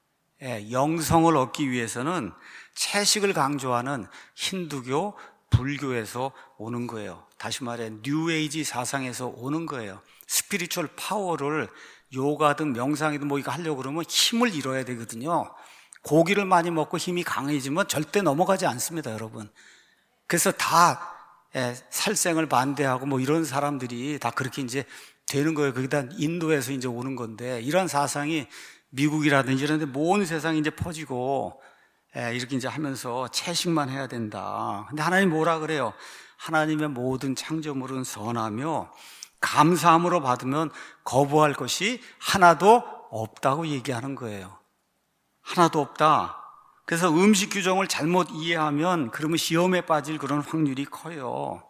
영성을 얻기 위해서는 채식을 강조하는 힌두교, 불교에서 오는 거예요. 다시 말해 뉴에이지 사상에서 오는 거예요. 스피리추얼 파워를 요가든 명상이든 뭐 이거 하려고 그러면 힘을 잃어야 되거든요. 고기를 많이 먹고 힘이 강해지면 절대 넘어가지 않습니다, 여러분. 그래서 다 살생을 반대하고 뭐 이런 사람들이 다 그렇게 이제 되는 거예요. 거기다 인도에서 이제 오는 건데 이런 사상이 미국이라든지 이런 데 모든 세상에 이제 퍼지고, 예, 이렇게 이제 하면서 채식만 해야 된다. 근데 하나님 뭐라 그래요? 하나님의 모든 창조물은 선하며 감사함으로 받으면 거부할 것이 하나도 없다고 얘기하는 거예요. 하나도 없다. 그래서 음식 규정을 잘못 이해하면 그러면 시험에 빠질 그런 확률이 커요.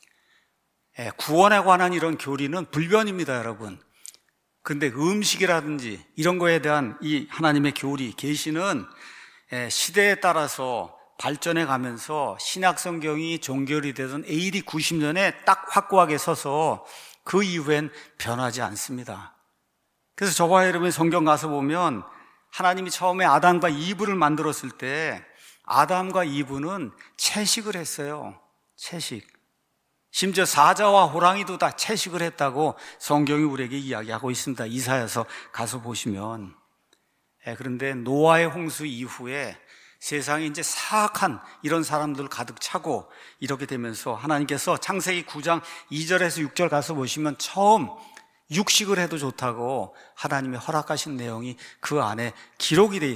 예, 구원에 관한 이런 교리는 불변입니다, 여러분. 근데 음식이라든지 이런 거에 대한 이 하나님의 교리, 계시는 시대에 따라서 발전해 가면서 신약 성경이 종결이 되던 에이디 구십 년에 딱 확고하게 서서 그 이후엔 변하지 않습니다. 그래서 저와 여러분이 성경 가서 보면 하나님이 처음에 아담과 이브를 만들었을 때 아담과 이브는 채식을 했어요. 채식. 심지어 사자와 호랑이도 다 채식을 했다고 성경이 우리에게 이야기하고 있습니다. 이사야서 가서 보시면. 그런데 노아의 홍수 이후에 세상이 이제 사악한 이런 사람들 가득 차고 이렇게 되면서 하나님께서 창세기 구 장 이 절에서 육 절 가서 보시면 처음 육식을 해도 좋다고 하나님이 허락하신 내용이 그 안에 기록이 돼 있어요.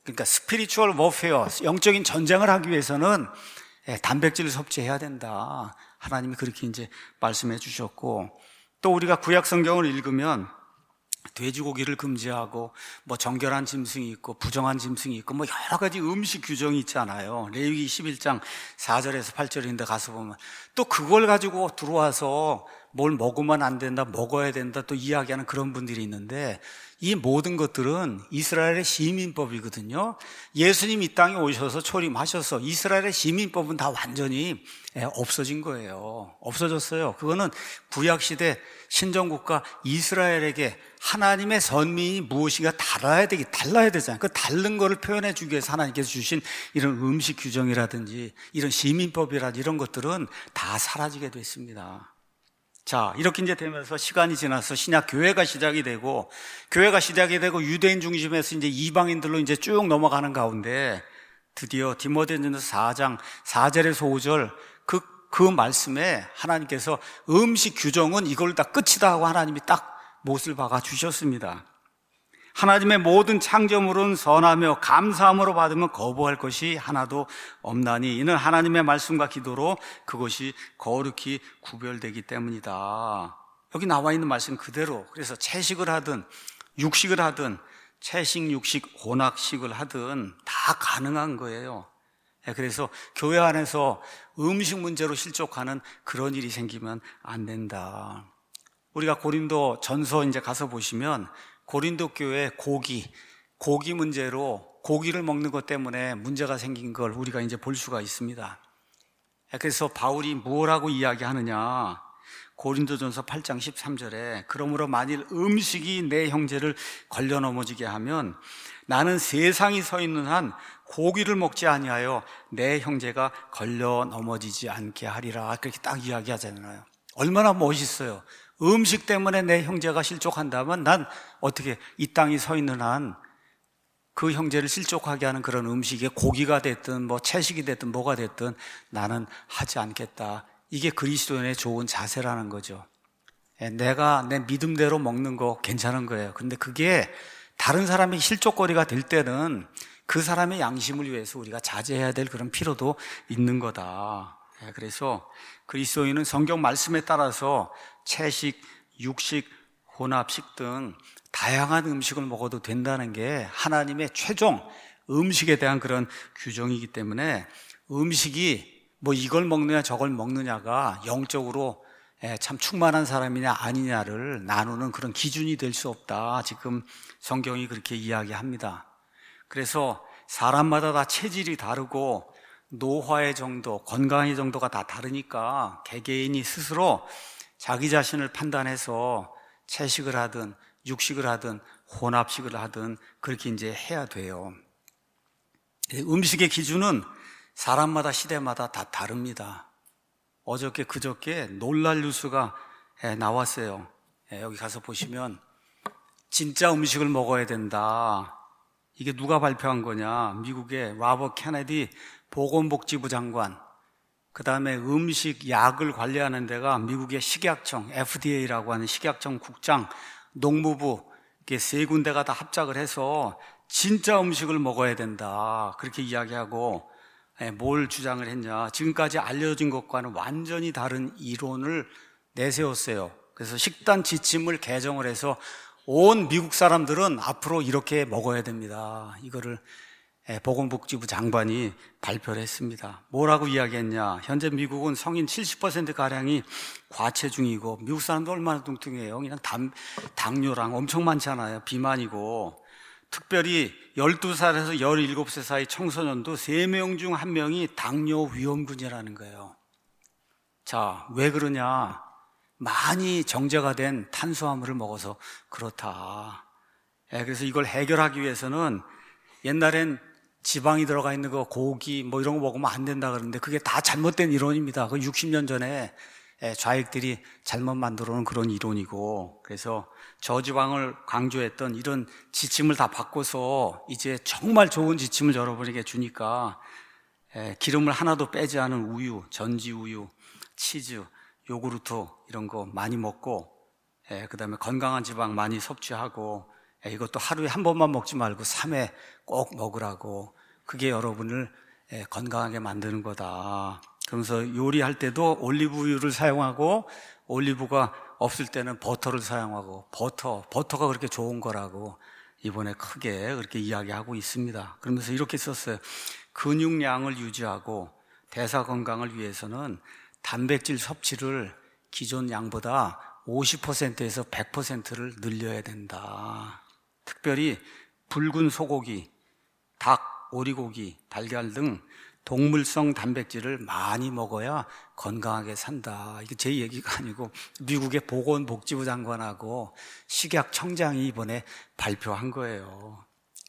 그러니까 스피리추얼 워페어, 영적인 전쟁을 하기 위해서는 단백질을 섭취해야 된다. 하나님이 그렇게 이제 말씀해 주셨고, 또 우리가 구약 성경을 읽으면 돼지고기를 금지하고 뭐 정결한 짐승이 있고 부정한 짐승이 있고 뭐 여러 가지 음식 규정이 있잖아요. 레위기 십일 장 사 절에서 팔 절인데 가서 보면 또 그걸 가지고 들어와서 뭘 먹으면 안 된다, 먹어야 된다 또 이야기하는 그런 분들이 있는데, 이 모든 것들은 이스라엘의 시민법이거든요. 예수님 이 땅에 오셔서 초림하셔서 이스라엘의 시민법은 다 완전히 없어진 거예요. 없어졌어요. 그거는 구약시대 신정국가 이스라엘에게 하나님의 선민이 무엇인가 달라야 되기, 달라야 되잖아요. 그 다른 거를 표현해 주기 위해서 하나님께서 주신 이런 음식 규정이라든지 이런 시민법이라든지 이런 것들은 다 사라지게 됐습니다. 자, 이렇게 이제 되면서 시간이 지나서 신약 교회가 시작이 되고, 교회가 시작이 되고 유대인 중심에서 이제 이방인들로 이제 쭉 넘어가는 가운데 드디어 디모데전서 사 장 사 절에서 오 절 그, 그 말씀에 하나님께서 음식 규정은 이걸 다 끝이다 하고 하나님이 딱 못을 박아 주셨습니다. 하나님의 모든 창조물은 선하며 감사함으로 받으면 거부할 것이 하나도 없나니 이는 하나님의 말씀과 기도로 그것이 거룩히 구별되기 때문이다. 여기 나와 있는 말씀 그대로, 그래서 채식을 하든 육식을 하든 채식, 육식, 혼합식을 하든 다 가능한 거예요. 그래서 교회 안에서 음식 문제로 실족하는 그런 일이 생기면 안 된다. 우리가 고린도 전서 이제 가서 보시면 고린도 교회 고기, 고기 문제로 고기를 먹는 것 때문에 문제가 생긴 걸 우리가 이제 볼 수가 있습니다. 그래서 바울이 뭐라고 이야기하느냐? 고린도전서 팔 장 십삼 절에 그러므로 만일 음식이 내 형제를 걸려 넘어지게 하면 나는 세상이 서 있는 한 고기를 먹지 아니하여 내 형제가 걸려 넘어지지 않게 하리라. 그렇게 딱 이야기하잖아요. 얼마나 멋있어요. 음식 때문에 내 형제가 실족한다면 난 어떻게 이 땅이 서 있는 한 그 형제를 실족하게 하는 그런 음식에 고기가 됐든 뭐 채식이 됐든 뭐가 됐든 나는 하지 않겠다. 이게 그리스도인의 좋은 자세라는 거죠. 내가 내 믿음대로 먹는 거 괜찮은 거예요. 근데 그게 다른 사람의 실족거리가 될 때는 그 사람의 양심을 위해서 우리가 자제해야 될 그런 필요도 있는 거다. 그래서 그리스도인은 성경 말씀에 따라서 채식, 육식, 혼합식 등 다양한 음식을 먹어도 된다는 게 하나님의 최종 음식에 대한 그런 규정이기 때문에 음식이 뭐 이걸 먹느냐 저걸 먹느냐가 영적으로 참 충만한 사람이냐 아니냐를 나누는 그런 기준이 될 수 없다. 지금 성경이 그렇게 이야기합니다. 그래서 사람마다 다 체질이 다르고 노화의 정도, 건강의 정도가 다 다르니까 개개인이 스스로 자기 자신을 판단해서 채식을 하든 육식을 하든 혼합식을 하든 그렇게 이제 해야 돼요. 음식의 기준은 사람마다 시대마다 다 다릅니다. 어저께 그저께 놀랄 뉴스가 나왔어요. 여기 가서 보시면 진짜 음식을 먹어야 된다. 이게 누가 발표한 거냐? 미국의 로버트 케네디 보건복지부 장관, 그 다음에 음식, 약을 관리하는 데가 미국의 식약청, 에프 디 에이라고 하는 식약청 국장, 농무부, 이게 세 군데가 다 합작을 해서 진짜 음식을 먹어야 된다. 그렇게 이야기하고 뭘 주장을 했냐. 지금까지 알려진 것과는 완전히 다른 이론을 내세웠어요. 그래서 식단 지침을 개정을 해서 온 미국 사람들은 앞으로 이렇게 먹어야 됩니다. 이거를 보건복지부 장관이 발표를 했습니다. 뭐라고 이야기했냐. 현재 미국은 성인 칠십 퍼센트가량이 과체중이고 미국 사람도 얼마나 뚱뚱해요. 그냥 당, 당뇨랑 엄청 많잖아요. 비만이고. 특별히 열두 살에서 열일곱 세 사이 청소년도 세 명 중 한 명이 당뇨 위험군이라는 거예요. 자, 왜 그러냐. 많이 정제가 된 탄수화물을 먹어서 그렇다. 그래서 이걸 해결하기 위해서는 옛날엔 지방이 들어가 있는 거 고기 뭐 이런 거 먹으면 안 된다 그러는데 그게 다 잘못된 이론입니다. 그 육십 년 전에 좌익들이 잘못 만들어 놓은 그런 이론이고, 그래서 저지방을 강조했던 이런 지침을 다 바꿔서 이제 정말 좋은 지침을 여러분에게 주니까 기름을 하나도 빼지 않은 우유, 전지 우유, 치즈, 요구르트 이런 거 많이 먹고 그 다음에 건강한 지방 많이 섭취하고 이것도 하루에 한 번만 먹지 말고 삼 회 꼭 먹으라고. 그게 여러분을 건강하게 만드는 거다. 그러면서 요리할 때도 올리브유를 사용하고 올리브가 없을 때는 버터를 사용하고 버터, 버터가 그렇게 좋은 거라고 이번에 크게 그렇게 이야기하고 있습니다. 그러면서 이렇게 썼어요. 근육량을 유지하고 대사 건강을 위해서는 단백질 섭취를 기존 양보다 오십 퍼센트에서 백 퍼센트를 늘려야 된다. 특별히 붉은 소고기, 닭, 오리고기, 달걀 등 동물성 단백질을 많이 먹어야 건강하게 산다. 이게 제 얘기가 아니고 미국의 보건복지부 장관하고 식약청장이 이번에 발표한 거예요.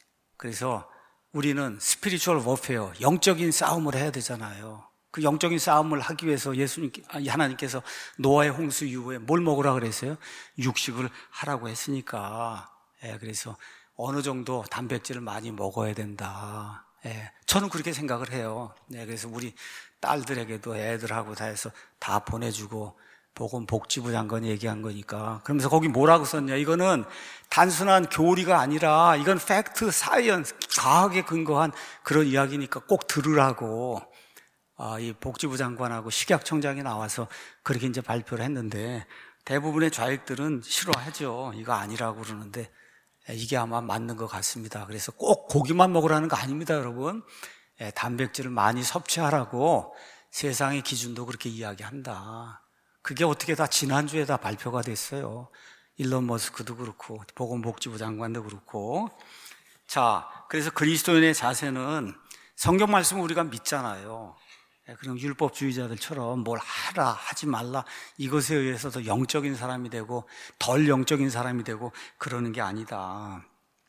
그래서 우리는 스피리추얼 워페어, 영적인 싸움을 해야 되잖아요. 그 영적인 싸움을 하기 위해서 예수님, 하나님께서 노아의 홍수 이후에 뭘 먹으라 그랬어요? 육식을 하라고 했으니까. 예, 그래서 어느 정도 단백질을 많이 먹어야 된다. 예, 저는 그렇게 생각을 해요. 예, 그래서 우리 딸들에게도 애들하고 다 해서 다 보내주고 보건복지부 장관이 얘기한 거니까. 그러면서 거기 뭐라고 썼냐? 이거는 단순한 교리가 아니라 이건 팩트, 사이언스, 과학에 근거한 그런 이야기니까 꼭 들으라고. 아, 이 복지부 장관하고 식약청장이 나와서 그렇게 이제 발표를 했는데 대부분의 좌익들은 싫어하죠. 이거 아니라고 그러는데 이게 아마 맞는 것 같습니다. 그래서 꼭 고기만 먹으라는 거 아닙니다, 여러분. 예, 단백질을 많이 섭취하라고 세상의 기준도 그렇게 이야기한다. 그게 어떻게 다 지난주에 다 발표가 됐어요. 일론 머스크도 그렇고 보건복지부 장관도 그렇고. 자, 그래서 그리스도인의 자세는 성경 말씀을 우리가 믿잖아요. 그럼 율법주의자들처럼 뭘 하라 하지 말라 이것에 의해서 더 영적인 사람이 되고 덜 영적인 사람이 되고 그러는 게 아니다.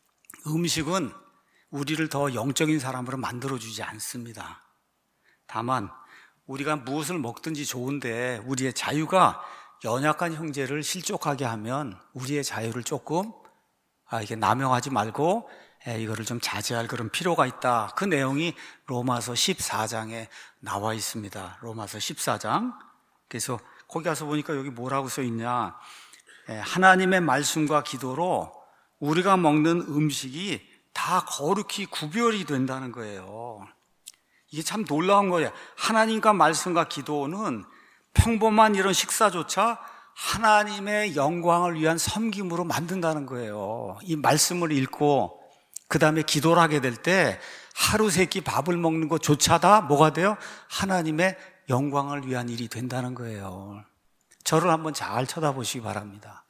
음식은 우리를 더 영적인 사람으로 만들어주지 않습니다. 다만 우리가 무엇을 먹든지 좋은데 우리의 자유가 연약한 형제를 실족하게 하면 우리의 자유를 조금 아, 이게 남용하지 말고 예, 이거를 좀 자제할 그런 필요가 있다. 그 내용이 로마서 십사 장에 나와 있습니다. 로마서 십사 장. 그래서 거기 가서 보니까 여기 뭐라고 써 있냐. 예, 하나님의 말씀과 기도로 우리가 먹는 음식이 다 거룩히 구별이 된다는 거예요. 이게 참 놀라운 거예요. 하나님과 말씀과 기도는 평범한 이런 식사조차 하나님의 영광을 위한 섬김으로 만든다는 거예요. 이 말씀을 읽고 그 다음에 기도를 하게 될 때 하루 세 끼 밥을 먹는 것조차 다 뭐가 돼요? 하나님의 영광을 위한 일이 된다는 거예요. 저를 한번 잘 쳐다보시기 바랍니다.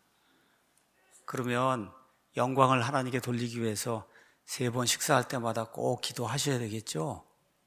그러면 영광을 하나님께 돌리기 위해서 세 번 식사할 때마다 꼭 기도하셔야 되겠죠?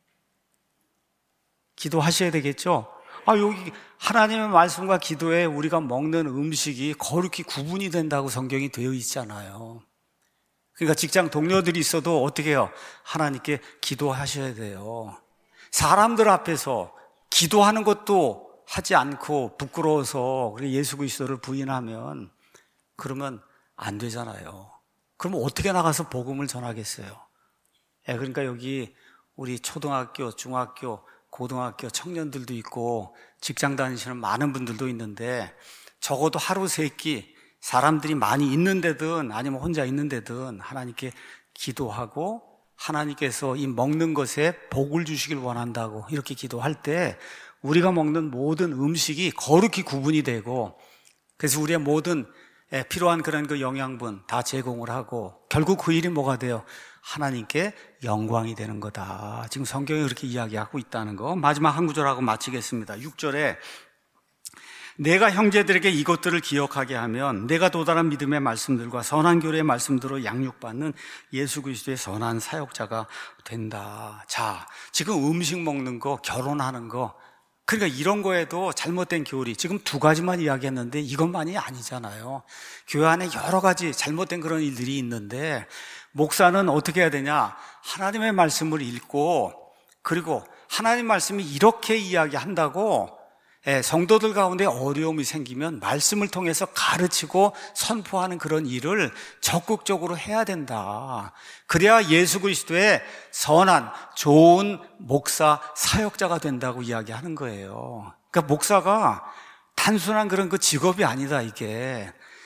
기도하셔야 되겠죠? 아, 여기 하나님의 말씀과 기도에 우리가 먹는 음식이 거룩히 구분이 된다고 성경이 되어 있잖아요. 그러니까 직장 동료들이 있어도 어떻게 해요? 하나님께 기도하셔야 돼요. 사람들 앞에서 기도하는 것도 하지 않고 부끄러워서 예수 그리스도를 부인하면 그러면 안 되잖아요. 그럼 어떻게 나가서 복음을 전하겠어요? 예, 그러니까 여기 우리 초등학교, 중학교, 고등학교 청년들도 있고 직장 다니시는 많은 분들도 있는데 적어도 하루 세 끼 사람들이 많이 있는 데든 아니면 혼자 있는 데든 하나님께 기도하고 하나님께서 이 먹는 것에 복을 주시길 원한다고 이렇게 기도할 때 우리가 먹는 모든 음식이 거룩히 구분이 되고 그래서 우리의 모든 필요한 그런 그 영양분 다 제공을 하고 결국 그 일이 뭐가 돼요? 하나님께 영광이 되는 거다. 지금 성경이 그렇게 이야기하고 있다는 거. 마지막 한 구절하고 마치겠습니다. 육 절에 내가 형제들에게 이것들을 기억하게 하면 내가 도달한 믿음의 말씀들과 선한 교례의 말씀대로 양육받는 예수 그리스도의 선한 사역자가 된다. 자, 지금 음식 먹는 거, 결혼하는 거, 그러니까 이런 거에도 잘못된 교리, 지금 두 가지만 이야기했는데 이것만이 아니잖아요. 교회 안에 여러 가지 잘못된 그런 일들이 있는데 목사는 어떻게 해야 되냐? 하나님의 말씀을 읽고 그리고 하나님 말씀이 이렇게 이야기한다고 성도들 가운데 어려움이 생기면 말씀을 통해서 가르치고 선포하는 그런 일을 적극적으로 해야 된다. 그래야 예수 그리스도의 선한 좋은 목사 사역자가 된다고 이야기하는 거예요. 그러니까 목사가 단순한 그런 그 직업이 아니다. 이게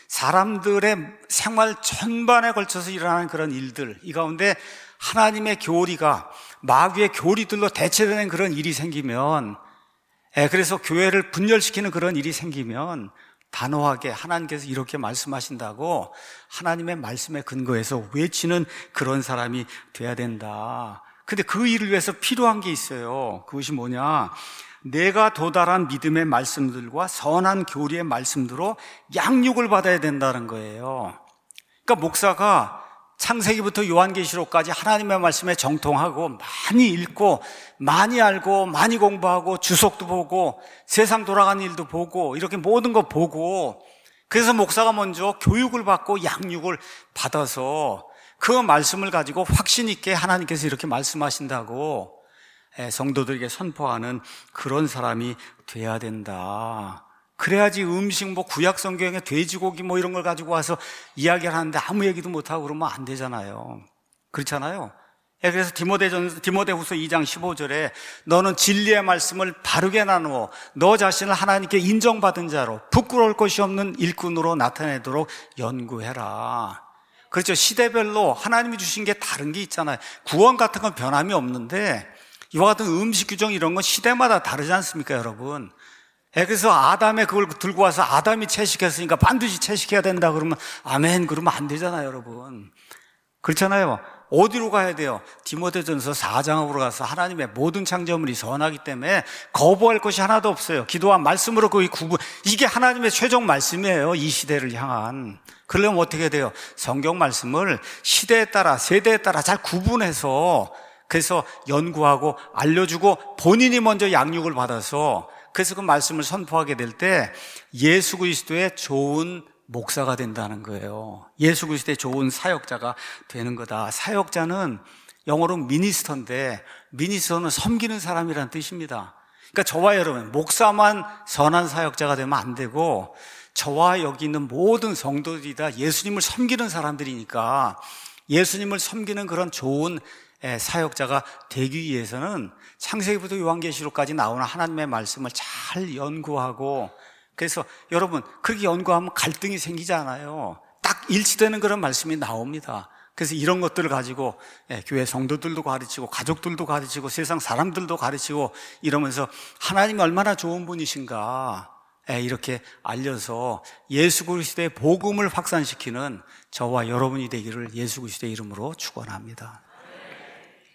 사람들의 생활 전반에 걸쳐서 일어나는 그런 일들, 이 가운데 하나님의 교리가 마귀의 교리들로 대체되는 그런 일이 생기면, 그래서 교회를 분열시키는 그런 일이 생기면 단호하게 하나님께서 이렇게 말씀하신다고 하나님의 말씀에 근거해서 외치는 그런 사람이 돼야 된다. 근데 그 일을 위해서 필요한 게 있어요. 그것이 뭐냐? 내가 도달한 믿음의 말씀들과 선한 교리의 말씀들로 양육을 받아야 된다는 거예요. 그러니까 목사가 창세기부터 요한계시록까지 하나님의 말씀에 정통하고 많이 읽고 많이 알고 많이 공부하고 주석도 보고 세상 돌아가는 일도 보고 이렇게 모든 거 보고, 그래서 목사가 먼저 교육을 받고 양육을 받아서 그 말씀을 가지고 확신 있게 하나님께서 이렇게 말씀하신다고 성도들에게 선포하는 그런 사람이 돼야 된다. 그래야지 음식 뭐 구약 성경에 돼지고기 뭐 이런 걸 가지고 와서 이야기를 하는데 아무 얘기도 못하고 그러면 안 되잖아요. 그렇잖아요. 그래서 디모데전, 디모데후서 이 장 십오 절에 너는 진리의 말씀을 바르게 나누어 너 자신을 하나님께 인정받은 자로 부끄러울 것이 없는 일꾼으로 나타내도록 연구해라. 그렇죠. 시대별로 하나님이 주신 게 다른 게 있잖아요. 구원 같은 건 변함이 없는데 이와 같은 음식 규정 이런 건 시대마다 다르지 않습니까, 여러분? 그래서 아담의 그걸 들고 와서 아담이 채식했으니까 반드시 채식해야 된다 그러면 아멘 그러면 안 되잖아요, 여러분. 그렇잖아요. 어디로 가야 돼요? 디모데전서 사 장으로 가서 하나님의 모든 창조물이 선하기 때문에 거부할 것이 하나도 없어요. 기도와 말씀으로 그 구분, 이게 하나님의 최종 말씀이에요. 이 시대를 향한. 그러려면 어떻게 돼요? 성경 말씀을 시대에 따라 세대에 따라 잘 구분해서 그래서 연구하고 알려주고 본인이 먼저 양육을 받아서 그래서 그 말씀을 선포하게 될 때 예수 그리스도의 좋은 목사가 된다는 거예요. 예수 그리스도의 좋은 사역자가 되는 거다. 사역자는 영어로 미니스터인데 미니스터는 섬기는 사람이라는 뜻입니다. 그러니까 저와 여러분, 목사만 선한 사역자가 되면 안 되고 저와 여기 있는 모든 성도들이 다 예수님을 섬기는 사람들이니까 예수님을 섬기는 그런 좋은 사역자가 되기 위해서는 창세기부터 요한계시록까지 나오는 하나님의 말씀을 잘 연구하고, 그래서 여러분 그렇게 연구하면 갈등이 생기지 않아요. 딱 일치되는 그런 말씀이 나옵니다. 그래서 이런 것들을 가지고 교회 성도들도 가르치고 가족들도 가르치고 세상 사람들도 가르치고 이러면서 하나님이 얼마나 좋은 분이신가 이렇게 알려서 예수 그리스도의 복음을 확산시키는 저와 여러분이 되기를 예수 그리스도의 이름으로 축원합니다.